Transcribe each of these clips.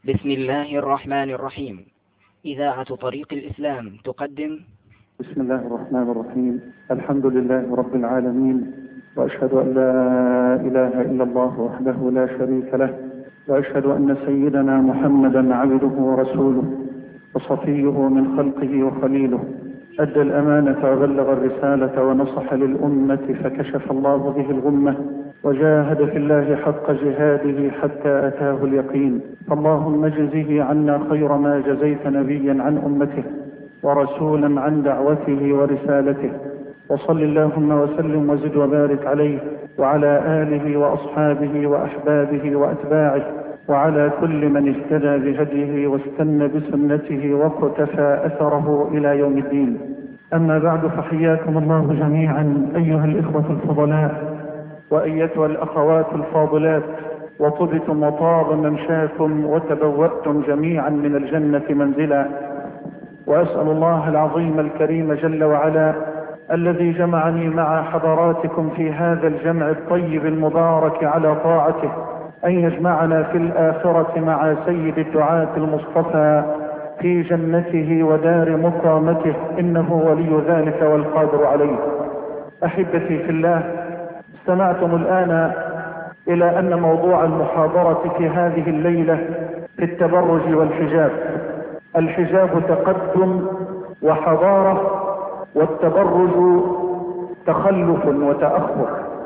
بسم الله الرحمن الرحيم. إذاعة طريق الإسلام تقدم. بسم الله الرحمن الرحيم. الحمد لله رب العالمين، وأشهد أن لا إله إلا الله وحده لا شريك له، وأشهد أن سيدنا محمدا عبده ورسوله وصفيه من خلقه وخليله، أدى الأمانة وبلغ الرسالة ونصح للأمة فكشف الله به الغمة، وجاهد في الله حق جهاده حتى أتاه اليقين. فاللهم اجزه عنا خير ما جزيت نبيا عن أمته ورسولا عن دعوته ورسالته، وصل اللهم وسلم وزد وبارك عليه وعلى آله وأصحابه وأحبابه وأتباعه وعلى كل من اهتدى بهديه واستنى بسنته واقتفى أثره إلى يوم الدين. أما بعد، فحياكم الله جميعا أيها الإخوة الفضلاء وأيتها الأخوات الفاضلات، وطبتم وطاب ممشاكم وتبوأتم جميعا من الجنة منزلا. وأسأل الله العظيم الكريم جل وعلا الذي جمعني مع حضراتكم في هذا الجمع الطيب المبارك على طاعته أن يجمعنا في الآخرة مع سيد الدعاة المصطفى في جنته ودار مقامته، إنه ولي ذلك والقادر عليه. أحبتي في الله، استمعتم الآن إلى أن موضوع المحاضرة في هذه الليلة في التبرج والحجاب. الحجاب تقدم وحضارة، والتبرج تخلف وتأخر.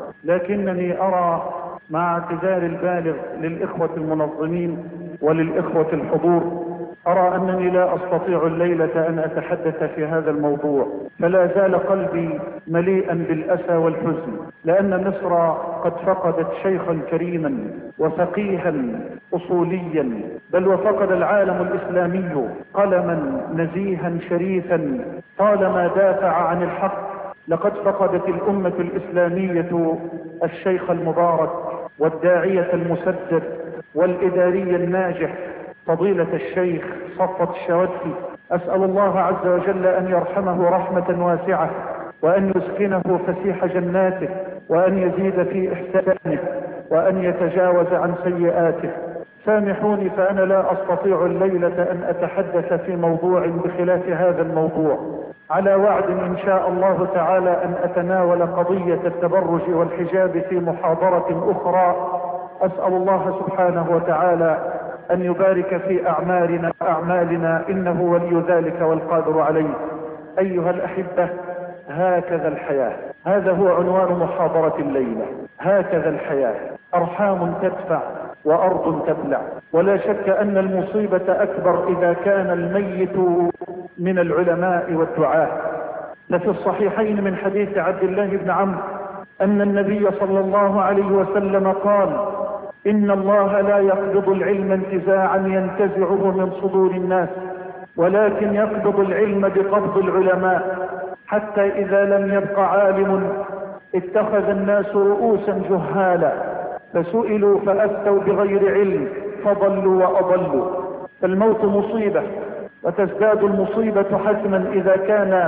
لكنني أرى مع اعتذار البالغ للإخوة المنظمين وللإخوة الحضور، أرى أنني لا أستطيع الليلة أن أتحدث في هذا الموضوع، فلا زال قلبي مليئا بالأسى والحزن، لأن مصر قد فقدت شيخا كريما وفقيها أصوليا، بل وفقد العالم الإسلامي قلما نزيها شريفا طالما دافع عن الحق. لقد فقدت الأمة الإسلامية الشيخ المبارك والداعية المسدد والإداري الناجح فضيلة الشيخ صفوت الشواتفي. أسأل الله عز وجل أن يرحمه رحمة واسعة، وأن يسكنه فسيح جناته، وأن يزيد في إحسانه، وأن يتجاوز عن سيئاته. سامحوني، فأنا لا أستطيع الليلة أن أتحدث في موضوع بخلاف هذا الموضوع، على وعد إن شاء الله تعالى أن أتناول قضية التبرج والحجاب في محاضرة أخرى. أسأل الله سبحانه وتعالى أن يبارك في أعمالنا إنه ولي ذلك والقادر عليه. أيها الأحبة، هكذا الحياة، هذا هو عنوان محاضرة الليلة. هكذا الحياة، أرحام تدفع وأرض تبلع. ولا شك أن المصيبة أكبر إذا كان الميت من العلماء والدعاة. ففي الصحيحين من حديث عبد الله بن عمرو أن النبي صلى الله عليه وسلم قال: إن الله لا يقبض العلم انتزاعا ينتزعه من صدور الناس، ولكن يقبض العلم بقبض العلماء، حتى إذا لم يبق عالم اتخذ الناس رؤوسا جهالا، فسئلوا فأفتوا بغير علم فضلوا وأضلوا. فالموت مصيبة، وتزداد المصيبة حتما إذا كان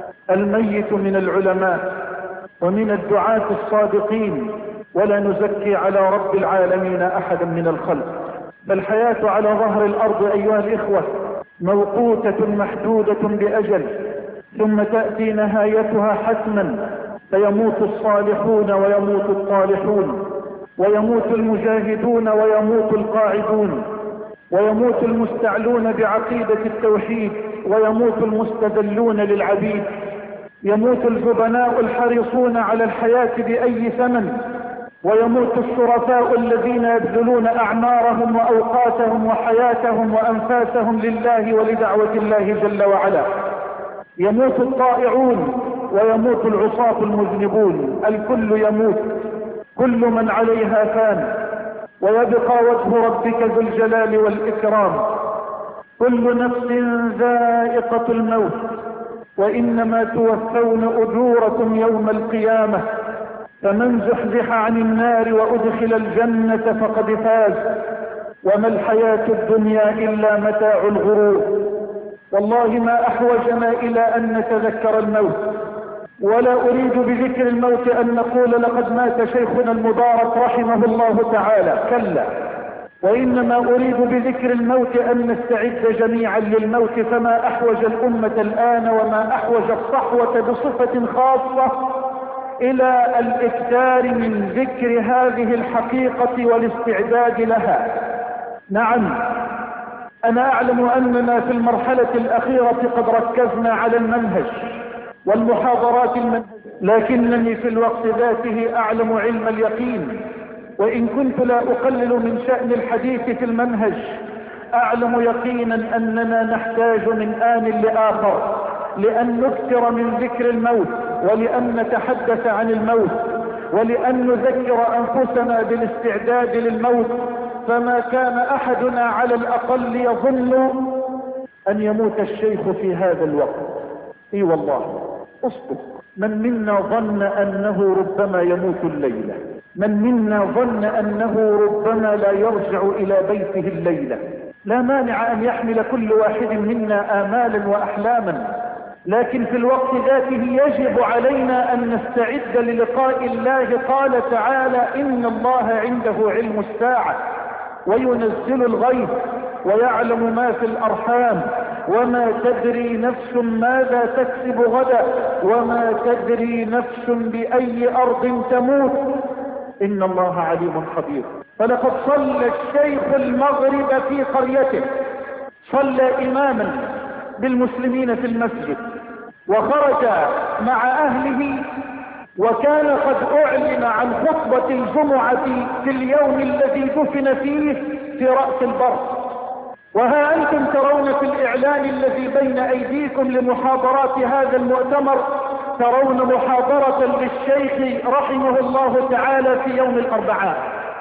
الميت من العلماء ومن الدعاة الصادقين، ولا نزكي على رب العالمين أحدا من الخلق. فالحياة على ظهر الأرض أيها الإخوة موقوتة محدودة بأجل، ثم تأتي نهايتها حتما، فيموت الصالحون ويموت الطالحون، ويموت المجاهدون ويموت القاعدون، ويموت المستعلون بعقيدة التوحيد ويموت المستذلون للعبيد، يموت الجبناء الحريصون على الحياة بأي ثمن، ويموت الشرفاء الذين يبذلون أعمارهم وأوقاتهم وحياتهم وأنفاسهم لله ولدعوة الله جل وعلا، يموت الطائعون ويموت العصاة المذنبون. الكل يموت، كل من عليها فان، ويبقى وجه ربك ذو الجلال والإكرام. كل نفس ذائقة الموت، وإنما توفون أجوركم يوم القيامة، فمن زحزح عن النار وأدخل الجنة فقد فاز، وما الحياة الدنيا إلا متاع الغرور. والله ما أحوجنا إلى أن نتذكر الموت، ولا أريد بذكر الموت أن نقول لقد مات شيخنا المبارك رحمه الله تعالى، كلا، وإنما أريد بذكر الموت أن نستعد جميعا للموت، فما أحوج الأمة الآن وما أحوج الصحوة بصفة خاصة إلى الإكثار من ذكر هذه الحقيقة والاستعداد لها. نعم، أنا أعلم أننا في المرحلة الأخيرة قد ركزنا على المنهج والمحاضرات المنهج، لكنني في الوقت ذاته أعلم علم اليقين، وإن كنت لا أقلل من شأن الحديث في المنهج، أعلم يقينا أننا نحتاج من آن لآخر لأن نكثر من ذكر الموت، ولأن نتحدث عن الموت، ولأن نذكر أنفسنا بالاستعداد للموت. فما كان أحدنا على الأقل يظن أن يموت الشيخ في هذا الوقت. اي والله اصدق، من منا ظن أنه ربما يموت الليلة، من منا ظن أنه ربما لا يرجع إلى بيته الليلة. لا مانع أن يحمل كل واحد منا آمالا وأحلاما، لكن في الوقت ذاته يجب علينا أن نستعد للقاء الله. قال تعالى: إن الله عنده علم الساعة وينزل الغيث ويعلم ما في الأرحام وما تدري نفس ماذا تكسب غدا وما تدري نفس بأي أرض تموت، إن الله عليم خبير. فلقد صلى الشيخ المغرب في قريته، صلى إماما بالمسلمين في المسجد، وخرج مع أهله، وكان قد أعلن عن خطبة الجمعة في اليوم الذي دفن فيه في رأس البر. وها أنتم ترون في الإعلان الذي بين أيديكم لمحاضرات هذا المؤتمر، ترون محاضرة للشيخ رحمه الله تعالى في يوم الأربعاء.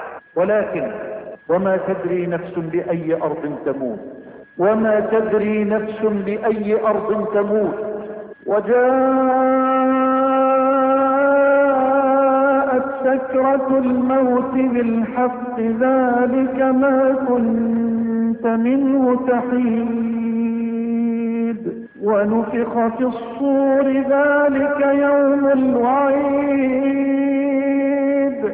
ولكن وما تدري نفس بأي أرض تموت، وما تدري نفس بأي أرض تموت. وجاءت سكرة الموت بالحق، ذلك ما كنت منه تحيد، ونفخ في الصور، ذلك يوم الوعيد،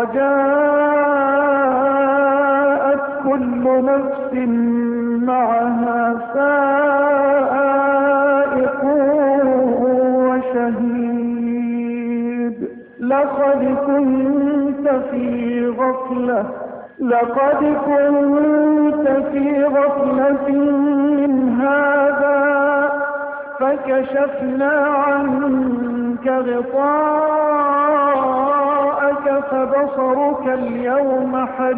وجاءت كل نفس معها سائق وشهيد. لقد كنت في غفلة من هذا فكشفنا عنك غطاءك فبصرك اليوم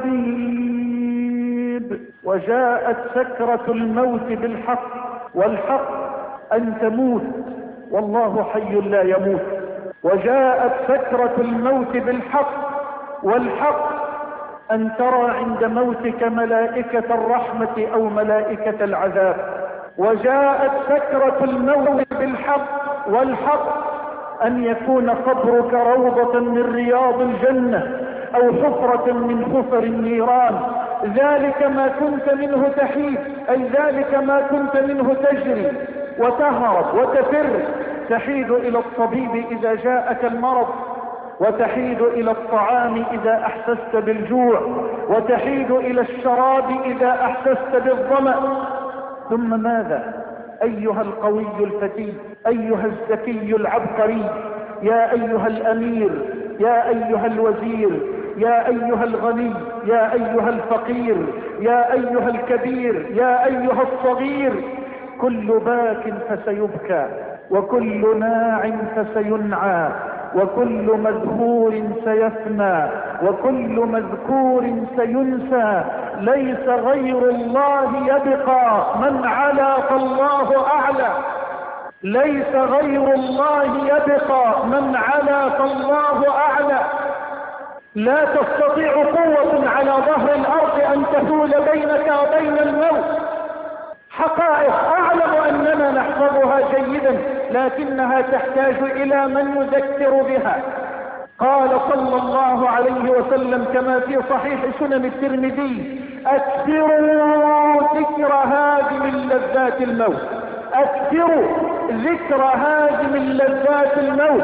حديد. وجاءت سكرة الموت بالحق، والحق أن تموت، والله حي لا يموت. وجاءت سكرة الموت بالحق، والحق أن ترى عند موتك ملائكة الرحمة أو ملائكة العذاب. وجاءت سكرة الموت بالحق، والحق أن يكون قبرك روضة من رياض الجنة أو حفرة من حفر النيران. ذلك ما كنت منه تحيد، أي ذلك ما كنت منه تجري وتهرب وتفر. تحيد إلى الطبيب إذا جاءك المرض، وتحيد إلى الطعام إذا أحسست بالجوع، وتحيد إلى الشراب إذا أحسست بالظمأ. ثم ماذا أيها القوي الفتي، أيها الذكي العبقري، يا أيها الأمير، يا أيها الوزير، يا أيها الغني، يا أيها الفقير، يا أيها الكبير، يا أيها الصغير، كل باك فسيبكى، وكل ناع فسينعى، وكل مذكور سيفنى، وكل مذكور سينسى. ليس غير الله يبقى، من علا فالله أعلى. ليس غير الله يبقى، من علا فالله أعلى. لا تستطيع قوة على ظهر الأرض أن تحول بينك وبين الموت. حقائق أعلم أننا نحفظها جيدا، لكنها تحتاج إلى من يذكر بها. قال صلى الله عليه وسلم كما في صحيح سنن الترمذي: أكثروا ذكر هادم لذات الموت، أكثروا ذكر هادم لذات الموت.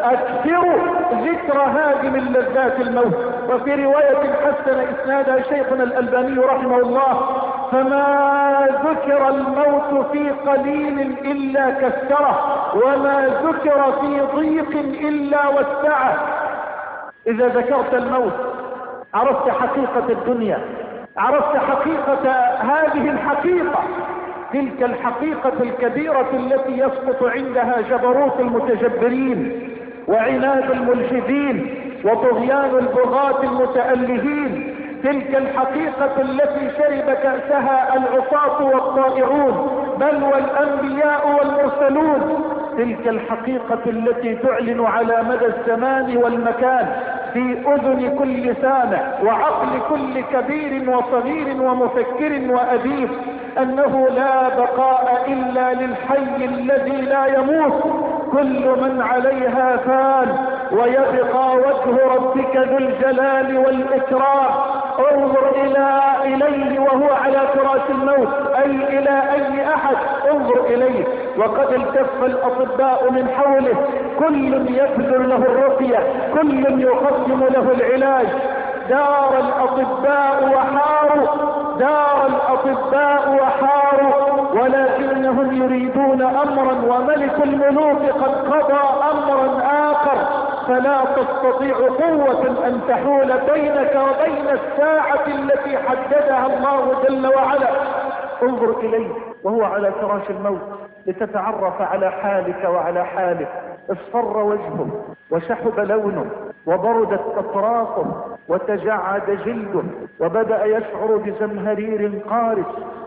اكثروا ذكر هادم اللذات الموت. وفي رواية حسن اسنادها شيخنا الألباني رحمه الله: فما ذكر الموت في قليل الا كثره، وما ذكر في ضيق الا وسعه. اذا ذكرت الموت عرفت حقيقة الدنيا، عرفت حقيقة هذه الحقيقة، تلك الحقيقة الكبيرة التي يسقط عندها جبروت المتجبرين وعناد الملحدين وطغيان البغاة المتألهين، تلك الحقيقة التي شرب كأسها العصاة والطائعون بل والأنبياء والمرسلون، تلك الحقيقة التي تعلن على مدى الزمان والمكان في أذن كل سامع وعقل كل كبير وصغير ومفكر وأديب، أنه لا بقاء إلا للحي الذي لا يموت، كل من عليها فان ويبقى وجه ربك ذو الجلال والإكرام. انظر إليه وهو على فراش الموت، أي إلى أي أحد انظر إليه وقد التف الأطباء من حوله، كل يبذل له الرقية، كل يقدم له العلاج. دار الأطباء وحاروا، دار الأطباء وحاروا، ولكنهم يريدون أمرا وملك الملوك قد قضى أمرا آخر، فلا تستطيع قوة أن تحول بينك وبين الساعة التي حددها الله جل وعلا. انظر إليه وهو على فراش الموت لتتعرف على حالك وعلى حاله. اصفر وجهه وشحب لونه وبردت أطرافه وتجعد جلده وبدأ يشعر بزمهرير قارس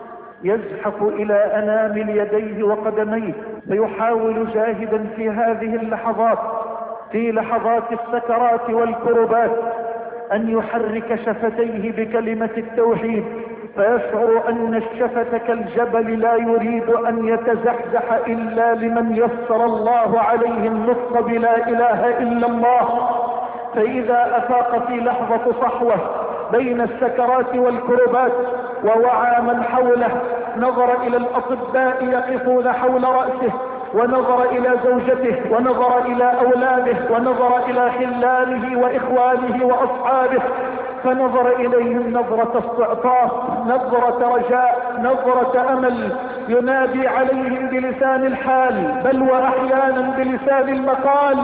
يزحف إلى أنامل يديه وقدميه، فيحاول جاهدا في هذه اللحظات، في لحظات السكرات والكربات، أن يحرك شفتيه بكلمة التوحيد، فيشعر أن الشفة كالجبل لا يريد أن يتزحزح إلا لمن يسر الله عليه النطق بلا إله إلا الله. فإذا أفاق في لحظة صحوة بين السكرات والكربات ووعى من حوله، نظر إلى الأطباء يقفون حول رأسه، ونظر إلى زوجته، ونظر إلى أولاده، ونظر إلى خلاله وإخوانه وأصحابه، فنظر إليهم نظرة استعطاف، نظرة رجاء، نظرة أمل، ينادي عليهم بلسان الحال بل وأحيانا بلسان المقال: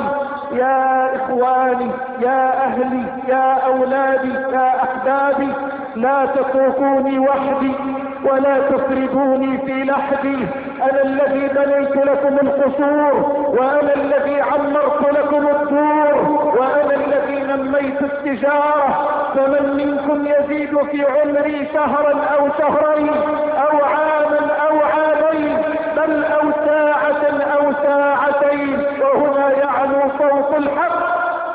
يا إخواني، يا أهلي، يا أولادي، يا أحبابي، لا تتركوني وحدي ولا تفردوني في لحدي، أنا الذي بنيت لكم القصور، وأنا الذي عمرت لكم الدور، وأنا الذي نميت التجارة، فمن منكم يزيد في عمري شهرا أو شهرين أو عاما أو عامين بل أو ساعة أو ساعتين. وهنا يعلو صوت الحق: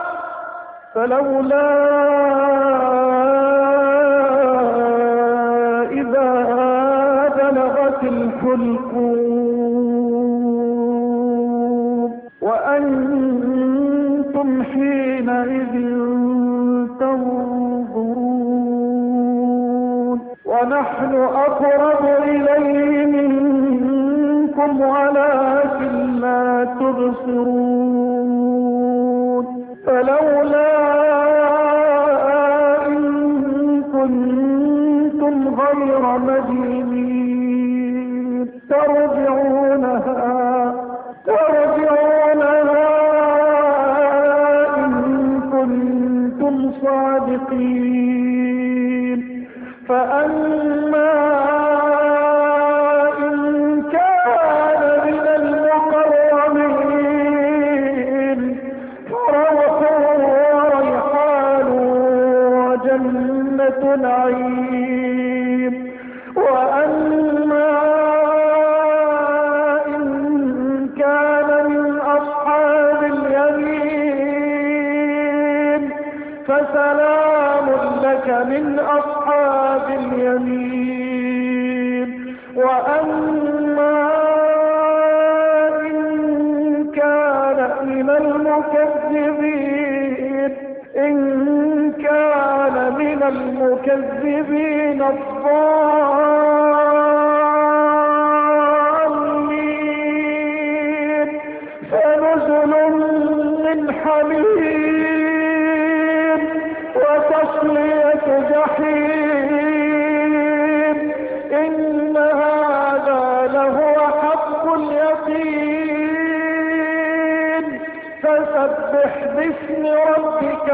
فلولا إذا بلغت الحلقوم وأنتم حينئذ تنظرون ونحن أقرب إليه منكم ولكن لا تبصرون. فلولا إن كنتم غير مدينين ترجعونها إن كنتم صادقين. فأما إن كان من المقربين فروح وريحان وجنة نعيم. وأما إن كان من أصحاب اليمين فسلام لك من أصحاب اليمين. وأما إن كان من المكذبين الضالين فنزل من فسبح باسم ربك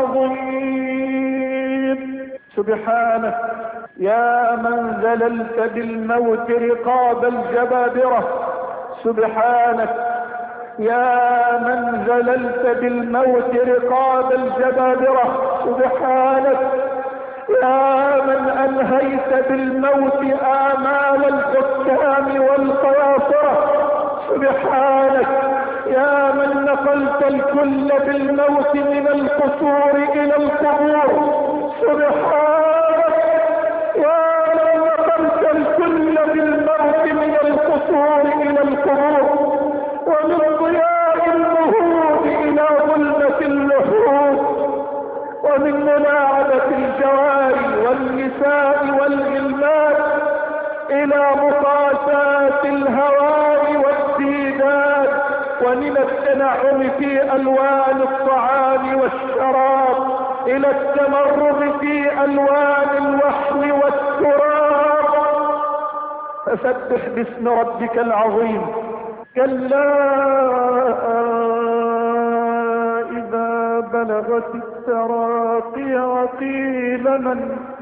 العظيم. سبحانك يا من ذللت بالموت رقاب الجبابرة. سبحانك يا من ذللت بالموت رقاب الجبابرة. سبحانك يا من أنهيت بالموت آمال الحكام والقياصرة. سبحانك يا من نقلت الكل بالموت من القصور إلى القبور. سبحانك يا من نقلت الكل بالموت من القصور إلى القبور، ومن ضياء النهوض إلى ظلمة اللحوم، ومن ملاعبة الجواري والنساء والغلمان إلى مقاساة الهواء والديدان، ومن التنعم في ألوان الطعام والشراب إلى التمرغ في ألوان الوحل والتراب. فسبح باسم ربك العظيم. كلا إذا بلغت التراقي وقيل من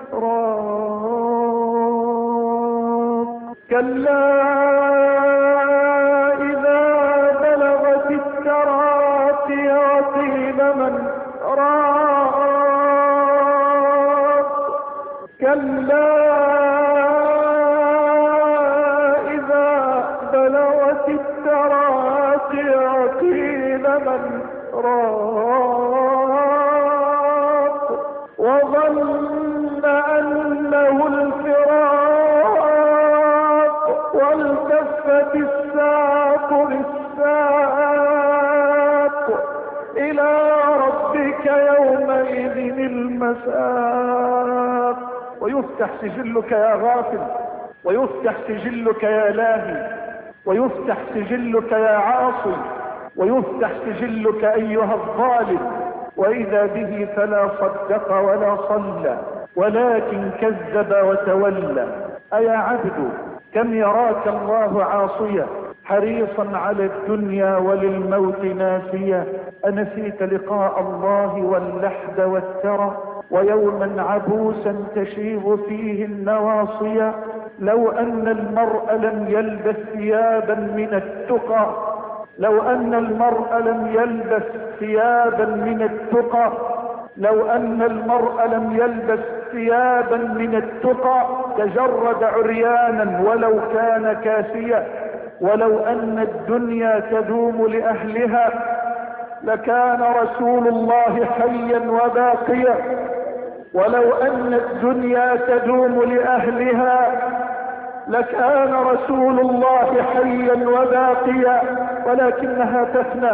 راق. كلا إذا بلغت التراقي وقيل من راق. كلا إذا بلغت التراقي وقيل من راق. وظن أنه الفراق والتفت الساق بالساق إلى ربك يومئذ المساق. ويفتح سجلك يا غافل، ويفتح سجلك يا لاهي، ويفتح سجلك يا عاصي، ويفتح سجلك أيها الظالم. وإذا به فلا صدق ولا صلى ولكن كذب وتولى. أيا عبد كم يراك الله عاصيا حريصا على الدنيا وللموت ناسيا. أنسيت لقاء الله واللحد والثرى ويوما عبوسا تشيب فيه النواصيا. لو أن المرء لم يلبس ثيابا من التقى، لو أن المرء لم يلبس ثيابا من التقى، لو أن المرء لم يلبس ثيابا من التقى تجرد عريانا ولو كان كاسيا. ولو أن الدنيا تدوم لأهلها لكان رسول الله حيا وباقيا. ولو أن الدنيا تدوم لأهلها لكان رسول الله حيا وباقيا. ولكنها تفنى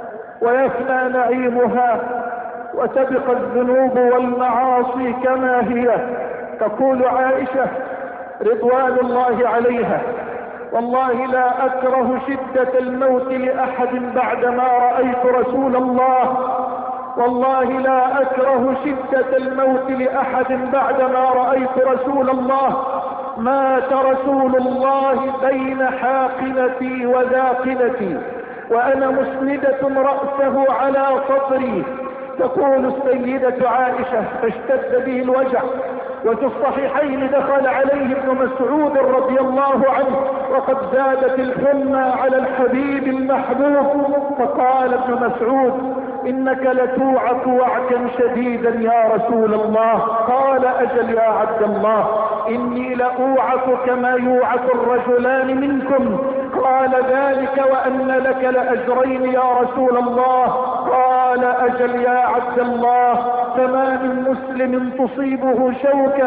ويفنى نعيمها وتبقى الذنوب والمعاصي كما هي. تقول عائشة رضوان الله عليها: والله لا أكره شدة الموت لأحد بعدما رأيت رسول الله. والله لا أكره شدة الموت لأحد بعدما رأيت رسول الله. مات رسول الله بين حاقنتي وذاقنتي وأنا مسندة رأسه على صدري. تقول السيدة عائشة: فاشتد به الوجع. وفي الصحيحين دخل عليه ابن مسعود رضي الله عنه وقد زادت الحمى على الحبيب المحبوب، فقال ابن مسعود: إنك لتوعك وعكا شديدا يا رسول الله. قال: أجل يا عبد الله، إني لأوعك كما يوعك الرجلان منكم. قال: ذلك وأن لك لأجرين يا رسول الله. قال: أجل يا عبد الله، فما من مسلم تصيبه شوكة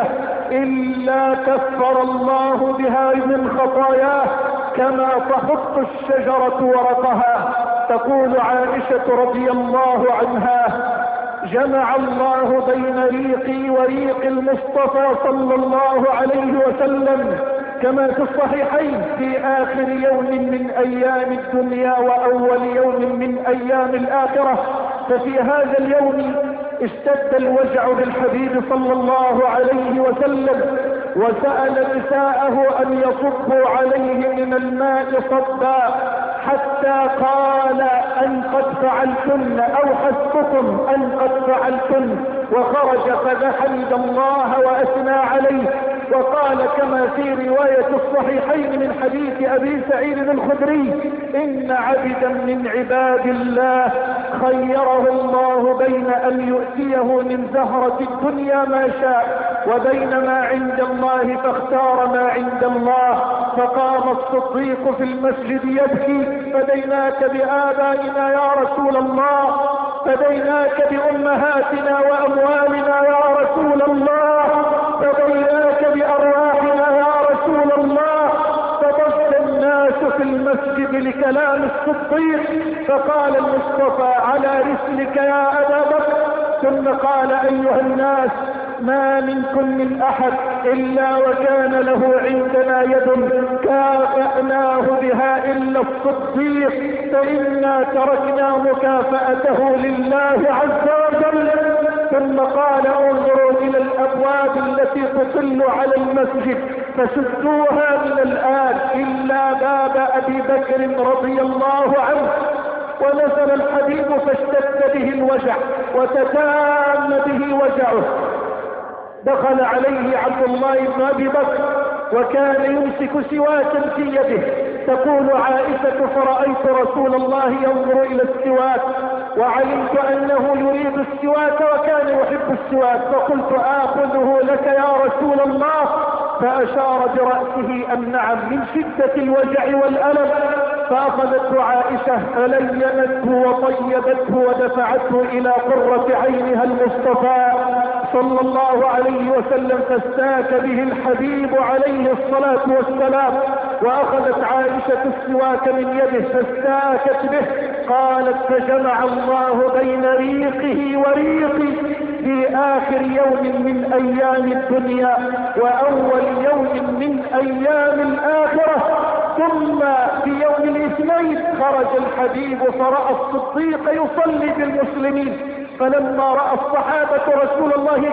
إلا كفر الله بها من خطاياه كما تحط الشجرة ورقها. تقول عائشة رضي الله عنها: جمع الله بين ريقي وريق المصطفى صلى الله عليه وسلم كما في الصحيحين في آخر يوم من أيام الدنيا وأول يوم من أيام الآخرة. ففي هذا اليوم اشتد الوجع بالحبيب صلى الله عليه وسلم، وسأل نساءه أن يصبوا عليه من الماء صبا حتى قال أن قد فعلتن أو حسبكم أن قد فعلتن، وخرج فحمد الله وأثنى عليه. وقال كما في رواية الصحيحين من حديث أبي سعيد الخدري: إن عبدا من عباد الله خيره الله بين أن يؤتيه من زهرة الدنيا ما شاء وبين ما عند الله، فاختار ما عند الله. فقام الصديق في المسجد يبكي: فديناك بآبائنا يا رسول الله، فديناك بأمهاتنا وأموالنا يا رسول الله، فديناك بأرواحنا يا رسول الله. فضج الناس في المسجد لكلام الصديق، فقال المصطفى: على رسلك يا أبا بكر. ثم قال: أيها الناس، ما منكم من أحد إلا وكان له عندنا يد كافأناه بها إلا الصديق، فإنا تركنا مكافأته لله عز وجل. ثم قال: انظروا إلى الأبواب التي تطل على المسجد فسدوها من الآن إلا باب أبي بكر رضي الله عنه. ونزل الحبيب فاشتد به الوجع وتتام به وجعه. دخل عليه عبد الله بن أبي بكر وكان يمسك سواكا في يده. تقول عائشة: فرأيت رسول الله ينظر إلى السواك وعلمت أنه يريد السواك وكان يحب السواك، فقلت: آخذه لك يا رسول الله؟ فأشار برأسه أن نعم، من شدة الوجع والألم. فأخذته عائشة فلينته وطيبته ودفعته إلى قرة عينها المصطفى صلى الله عليه وسلم، فاستاك به الحبيب عليه الصلاة والسلام. وأخذت عائشة السواك من يده فاستاكت به. قالت: فجمع الله بين ريقه وريقي في آخر يوم من أيام الدنيا وأول يوم من أيام الآخرة. ثم في يوم الاثنين خرج الحبيب فرأى الصديق يصلي بالمسلمين، فلما رأى الصحابة رسول الله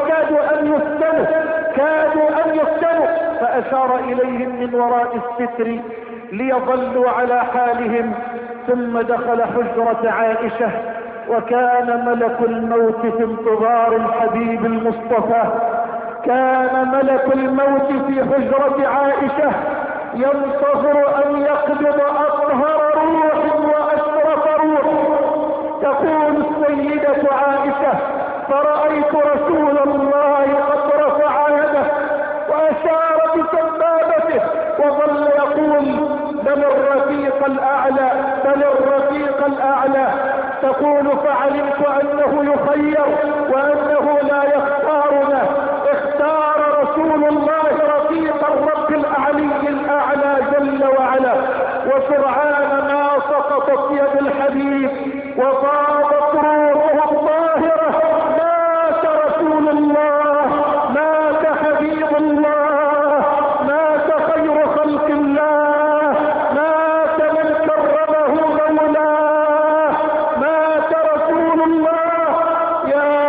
كادوا أن يفتنوا فأشار إليهم من وراء الستر ليظلوا على حالهم. ثم دخل حجرة عائشة وكان ملك الموت في انتظار الحبيب المصطفى. كان ملك الموت في حجرة عائشة ينتظر أن يقبض أطهر روح وأشرف روح. تقول السيدة عائشة: فرأيت رسول الله قد رفع يده وأشار بسبابته وظل يقول: بل الرفيق الأعلى، بل الرفيق الأعلى. تقول: فعلمت أنه يخير وأنه لا يختارنا. اختار رسول الله رفيق الرب الأعلي الأعلى جل وعلا. وسرعان ما سقطت يد الحبيب وفاضت روحه الطاهرة. مات رسول الله، مات حبيب الله، مات خير خلق الله، مات من كرمه مولاه، مات رسول الله. يا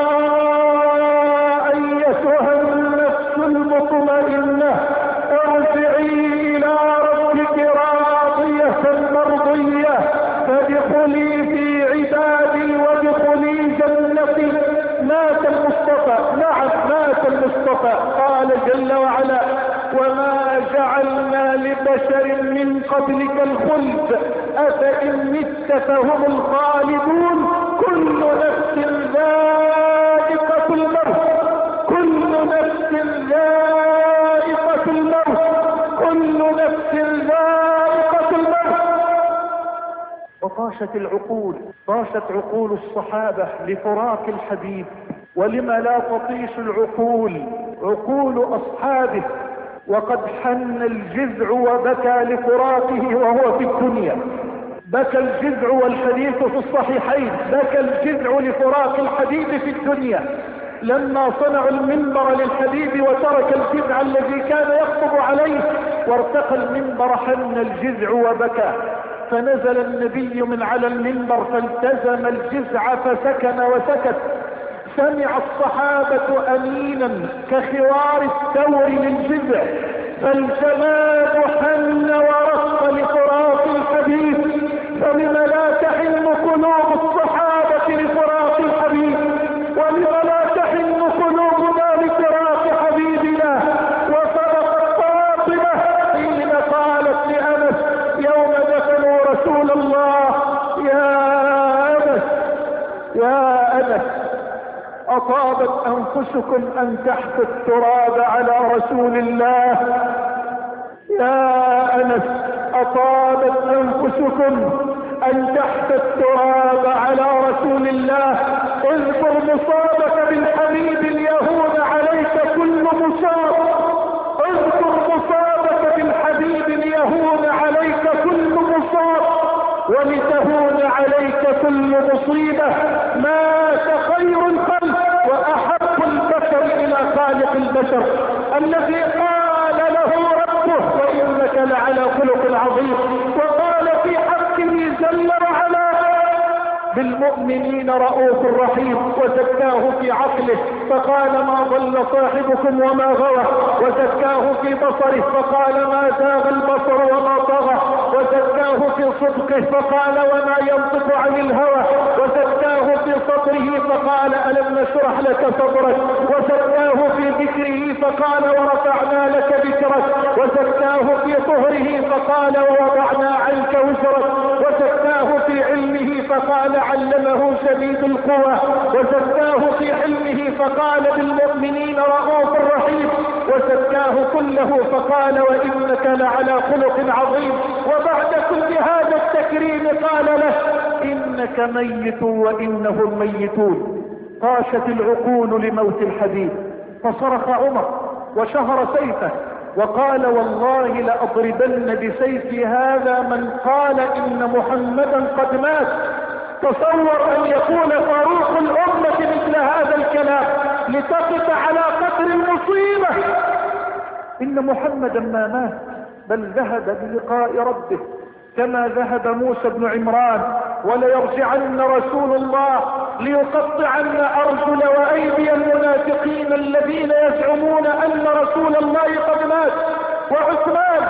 أيتها النفس المطمئنة ارجعي إلى ربك راضية مرضية فادخلي في عبادي وادخلي جنتي. مات المصطفى، نعم مات المصطفى. قال جل وعلا: وما جعلنا لبشر من قبلك الخلد أفإن مت فهم الخالدون. كل نفس ذائقة الموت، كل نفس ذائقة الموت، كل نفس ذائقة الموت. وطاشت العقول، طاشت عقول الصحابة لفراق الحبيب. ولما لا تطيش العقول عقول أصحابه وقد حن الجذع وبكى لفراقه وهو في الدنيا؟ بكى الجذع والحديث في الصحيحين، بكى الجذع لفراق الحبيب في الدنيا. لما صنعوا المنبر للحبيب وترك الجذع الذي كان يخطب عليه وارتقى المنبر حن الجذع وبكى. فنزل النبي من على المنبر فالتزم الجذع فسكن وسكت. سمع الصحابة أنينا كخوار الثور للجذع، فالجماد حن ورق لفراق الحبيب، أطابت أنفسكم أن تحثوا التراب على رسول الله؟ يا أنس، أطابت أنفسكم أن تحثوا التراب على رسول الله؟ اذكر مصابك بالحبيب ليهون عليك كل مصاب. اذكر مصابك بالحبيب ليهون عليك كل مصاب، ولتهون عليك كل مصيبة. مات خير الخلق وأحب البشر إلى خالق البشر، الذي قال له ربه وإنك لعلى خلق عظيم، وقال في حقه جل وعلا بالمؤمنين رؤوف رحيم، وزكاه في عقله فقال ما ضل صاحبكم وما غوى، وزكاه في بصره فقال ما زاغ البصر وما طغى، وزكاه في صدقه فقال وما ينطق عن الهوى، وزكاه في صدره فقال ألم نشرح لك صدرك، وزكاه في ذكره فقال ورفعنا لك ذكرك، وزكاه في طهره فقال ووضعنا عنك وزرك، وزكاه في علمه فقال علمه شديد القوى، وزكاه في حلمه فقال بالمؤمنين رؤوف رحيم، وزكاه كله فقال وإنك لعلى خلق عظيم. وبعد كل هذا التكريم قال له إنك ميت وإنهم ميتون. طاشت العقول لموت الحبيب، فصرخ عمر وشهر سيفه وقال والله لأضربن بسيفي هذا من قال إن محمدا قد مات. تصور أن يكون فاروق الأمة مثل هذا الكلام لتقف على قدر المصيبة. إن محمدا ما مات بل ذهب بلقاء ربه كما ذهب موسى بن عمران، وليرجعن رسول الله ليقطعن أرجل وأيدي المنافقين الذين يزعمون أن رسول الله قد مات. وعثمان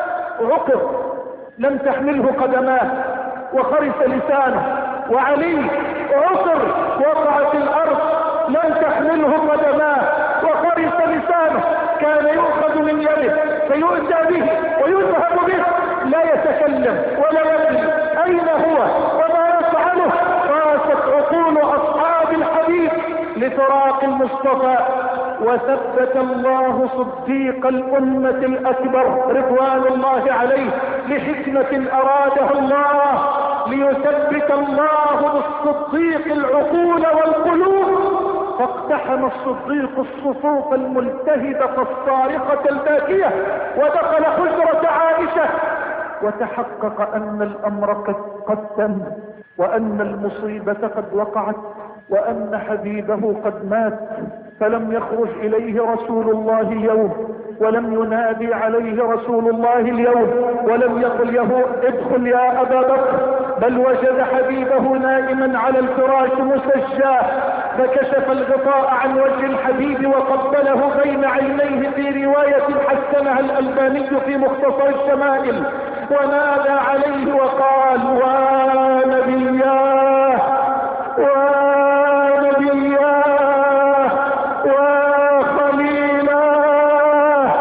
عقر لم تحمله قدماه وخرس لسانه، وعلي عقر وقع في الأرض لم تحمله قدماه وخرس لسانه، كان يؤخذ من يده فيؤتى به ويذهب به، لا يتكلم ولا يدري أين هو وما يفعله. قاست عقول أصحاب الحديث لفراق المصطفى. وثبت الله صديق الأمة الأكبر رضوان الله عليه لحكمة أرادها الله، ليثبت الله بالصديق العقول والقلوب. فاقتحم الصديق الصفوف الملتهبة الصارخة الباكية ودخل حجرة عائشة، وتحقق أن الأمر قد تم، وأن المصيبة قد وقعت، وأن حبيبه قد مات. فلم يخرج إليه رسول الله اليوم، ولم ينادي عليه رسول الله اليوم، ولم يقل له ادخل يا أبا بكر، بل وجد حبيبه نائما على الفراش مسجاه، فكشف الغطاء عن وجه الحبيب وقبله بين عينيه في رواية حسنها الألباني في مختصر الشمائل، ونادى عليه وقال ونبياه ونبياه وخليلاه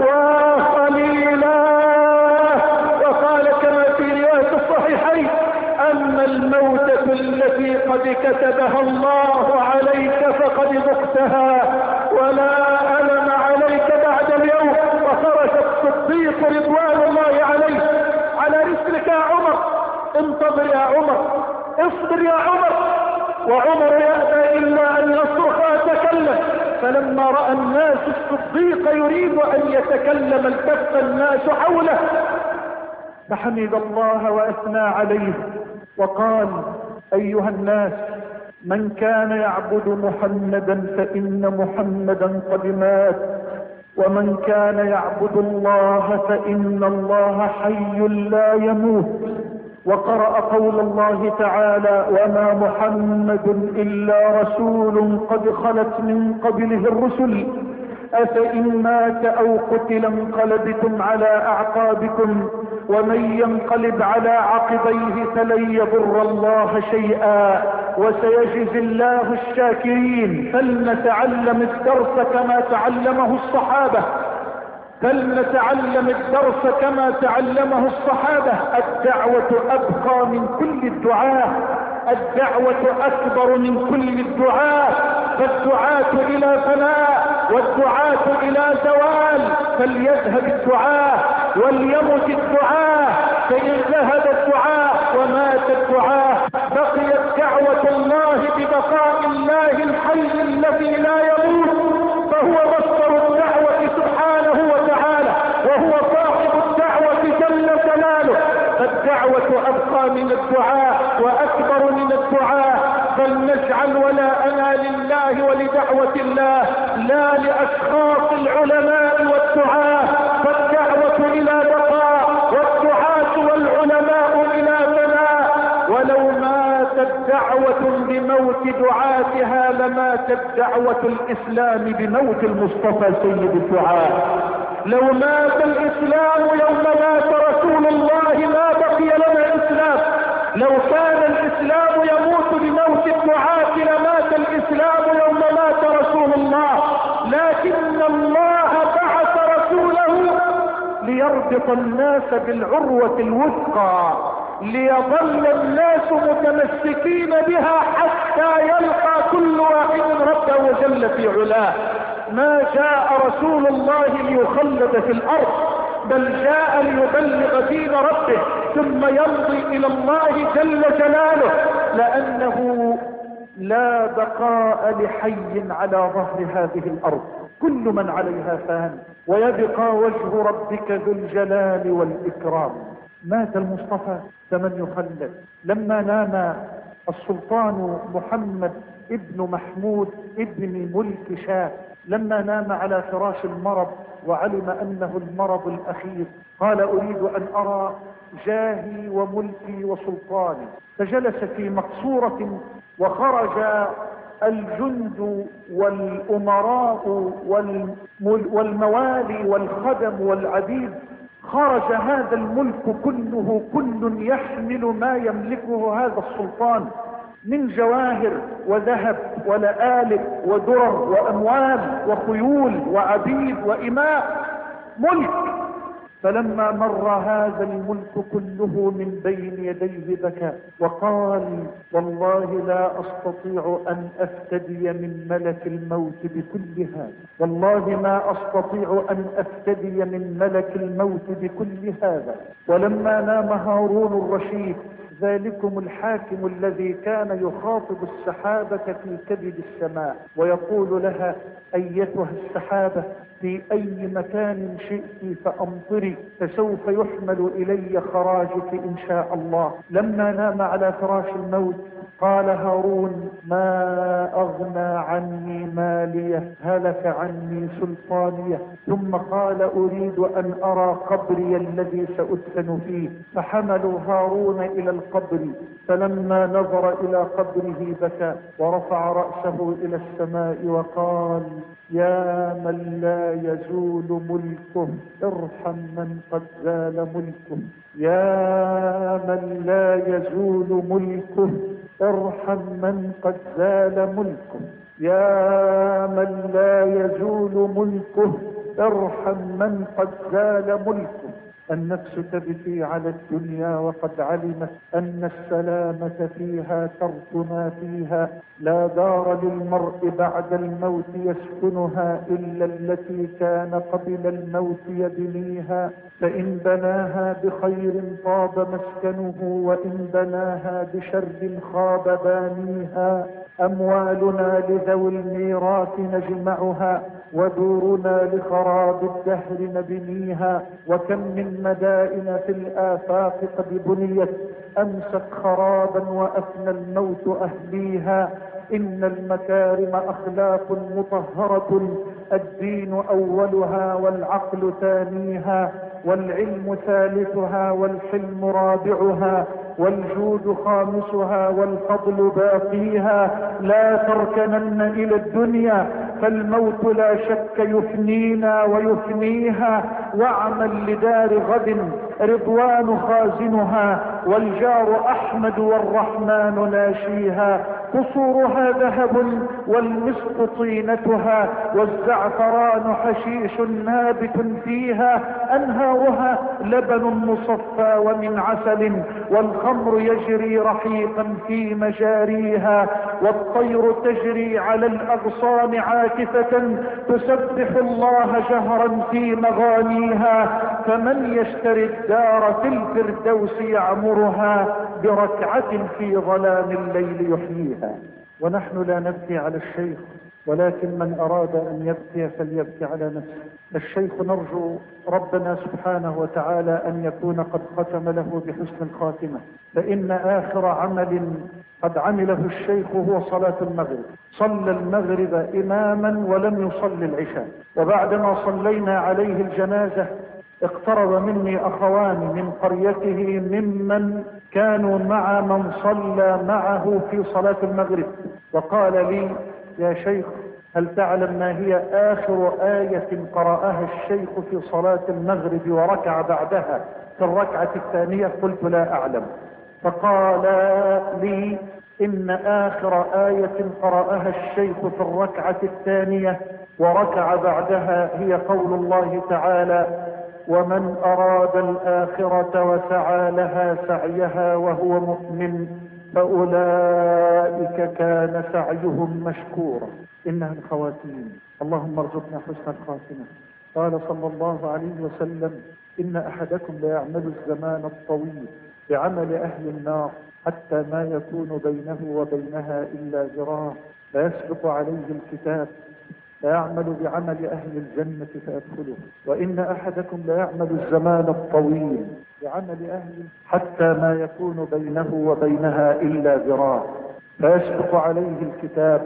وخليلاه. وقال كما في رواية الصحيحين أما الموتة التي قد كتبها الله عليك فقد ذقتها ولا ألم عليك بعد اليوم. وخرج الصديق رضوان الله عليه على رسلك يا عمر، انتظر يا عمر، اصبر يا عمر. وعمر يأبى إلا أن يصرخ ويتكلم، فلما رأى الناس الصديق يريد أن يتكلم التف الناس حوله، فحمد الله وأثنى عليه وقال أيها الناس، من كان يعبد محمدا فإن محمدا قد مات، ومن كان يعبد الله فإن الله حي لا يموت. وقرأ قول الله تعالى وما محمد إلا رسول قد خلت من قبله الرسل أفإن مات أو قتل انقلبتم على أعقابكم ومن ينقلب على عقبيه فلن يضر الله شيئا وسيجزي الله الشاكرين. فلنتعلم الدرس كما تعلمه الصحابة، فلنتعلم الدرس كما تعلمه الصحابة. الدعوة أبقى من كل الدعاء، الدعوة أكبر من كل الدعاء. فالدعاة إلى فناء والدعاة إلى زوال، فليذهب الدعاة وليمت الدعاة، فإن ذهب الدعاة ومات الدعاة بقيت دعوة الله ببقاء الله الحي الذي لا يموت، فهو مصدر الدعوة سبحانه وتعالى، وهو صاحب الدعوة جل جلاله، فالدعوة أبقى من الدعاء وأكبر من الدعاء. فلنجعل ولاءنا لله ولدعوة الله لا لأشخاص العلماء والدعاة، فالدعوة إلى بقاء والدعاة والعلماء إلى فناء. ولو ماتت دعوة بموت دعاتها لماتت دعوة الإسلام بموت المصطفى سيد الدعاة. لو مات الإسلام يوم مات رسول الله ما بقي لنا إسلام. لو كان الإسلام يموت بموت الدعاة لمات الإسلام يوم مات رسول الله، لكن الله بعث رسوله ليربط الناس بالعروة الوثقى، ليظل الناس متمسكين بها حتى يلقى كل واحد ربه وجل في علاه. ما جاء رسول الله ليخلد في الأرض، بل جاء ليبلغ دين ربه ثم يمضي إلى الله جل جلاله، لأنه لا بقاء لحي على ظهر هذه الأرض، كل من عليها فان، ويبقى وجه ربك ذو الجلال والإكرام. مات المصطفى فمن يخلد. لما نام السلطان محمد ابن محمود ابن ملك شاه، لما نام على فراش المرض وعلم أنه المرض الأخير، قال أريد أن أرى جاهي وملكي وسلطاني، فجلس في مقصورة، وخرج الجند والأمراء والموالي والخدم والعبيد، خرج هذا الملك كله، كل يحمل ما يملكه هذا السلطان من جواهر وذهب ولآلئ ودرر وأموال وخيول وعبيد وإماء، ملك. فلما مر هذا الملك كله من بين يديه بكى وقال والله لا أستطيع أن أفتدي من ملك الموت بكل هذا، والله ما أستطيع أن أفتدي من ملك الموت بكل هذا. ولما نام هارون الرشيد، ذلكم الحاكم الذي كان يخاطب السحابة في كبد السماء ويقول لها أيتها السحابة في أي مكان شئت فأمطري، فسوف يحمل إلي خراجك إن شاء الله. لما نام على فراش الموت قال هارون ما أغنى عني مالية، هلك عني سلطانية. ثم قال أريد أن أرى قبري الذي سأدفن فيه، فحملوا هارون إلى القبر، فلما نظر إلى قبره بكى ورفع رأسه إلى السماء وقال يا من لا يزول ملكه ارحم من قد زال ملكه، يا من لا يزول ملكه ارحم من قد زال ملكه، يا من لا يزول ملكه ارحم من قد زال ملكه. النفس تبكي على الدنيا وقد علمت أن السلامة فيها ترك ما فيها، لا دار للمرء بعد الموت يسكنها إلا التي كان قبل الموت يبنيها، فإن بناها بخير طاب مسكنه وإن بناها بشر خاب بانيها. أموالنا لذوي الميراث نجمعها ودورنا لخراب الدهر نبنيها، وكم من مدائن في الآفاق قد بنيت أمست خرابا وأفنى الموت أهليها. إن المكارم أخلاق مطهرة الدين أولها والعقل ثانيها، والعلم ثالثها والحلم رابعها، والجود خامسها والفضل باقيها. لا تركنن إلى الدنيا فالموت لا شك يفنينا ويفنيها، واعمل لدار غد رضوان خازنها، والجار أحمد والرحمن ناشيها. قصورها ذهب والمسك طينتها، والزعفران حشيش نابت فيها، أنهارها لبن مصفى ومن عسل، والخمر يجري رحيقا في مجاريها. والطير تجري على الأغصان عاكفة تسبح الله جهرا في مغانيها، فمن يشتري الدار في الفردوس يعمرها بركعة في ظلام الليل يحييها. ونحن لا نبكي على الشيخ، ولكن من أراد أن يبكي فليبكي على نفسه. الشيخ نرجو ربنا سبحانه وتعالى أن يكون قد ختم له بحسن الخاتمة، فإن آخر عمل قد عمله الشيخ هو صلاة المغرب. صلى المغرب إماما ولم يصلي العشاء، وبعدما صلينا عليه الجنازة اقترب مني أخوان من قريته ممن كانوا مع من صلى معه في صلاة المغرب، وقال لي: يا شيخ، هل تعلم ما هي آخر آية قرأها الشيخ في صلاة المغرب وركع بعدها في الركعة الثانية؟ قلت: لا أعلم. فقال لي: إن آخر آية قرأها الشيخ في الركعة الثانية وركع بعدها هي قول الله تعالى: ومن أراد الآخرة وسعى لها سعيها وهو مؤمن فأولئك كان سعيهم مشكورا. إنها الخواتيم. اللهم ارزقنا حسن الخاتمة. قال صلى الله عليه وسلم: إن أحدكم لا يعمل الزمان الطويل بعمل أهل النار حتى ما يكون بينه وبينها إلا ذراع، فيسبق عليه الكتاب فيعمل بعمل أهل الجنة فيدخله. وإن أحدكم لا يعمل الزمان الطويل بعمل أهل حتى ما يكون بينه وبينها إلا ذراع، فيسبق عليه الكتاب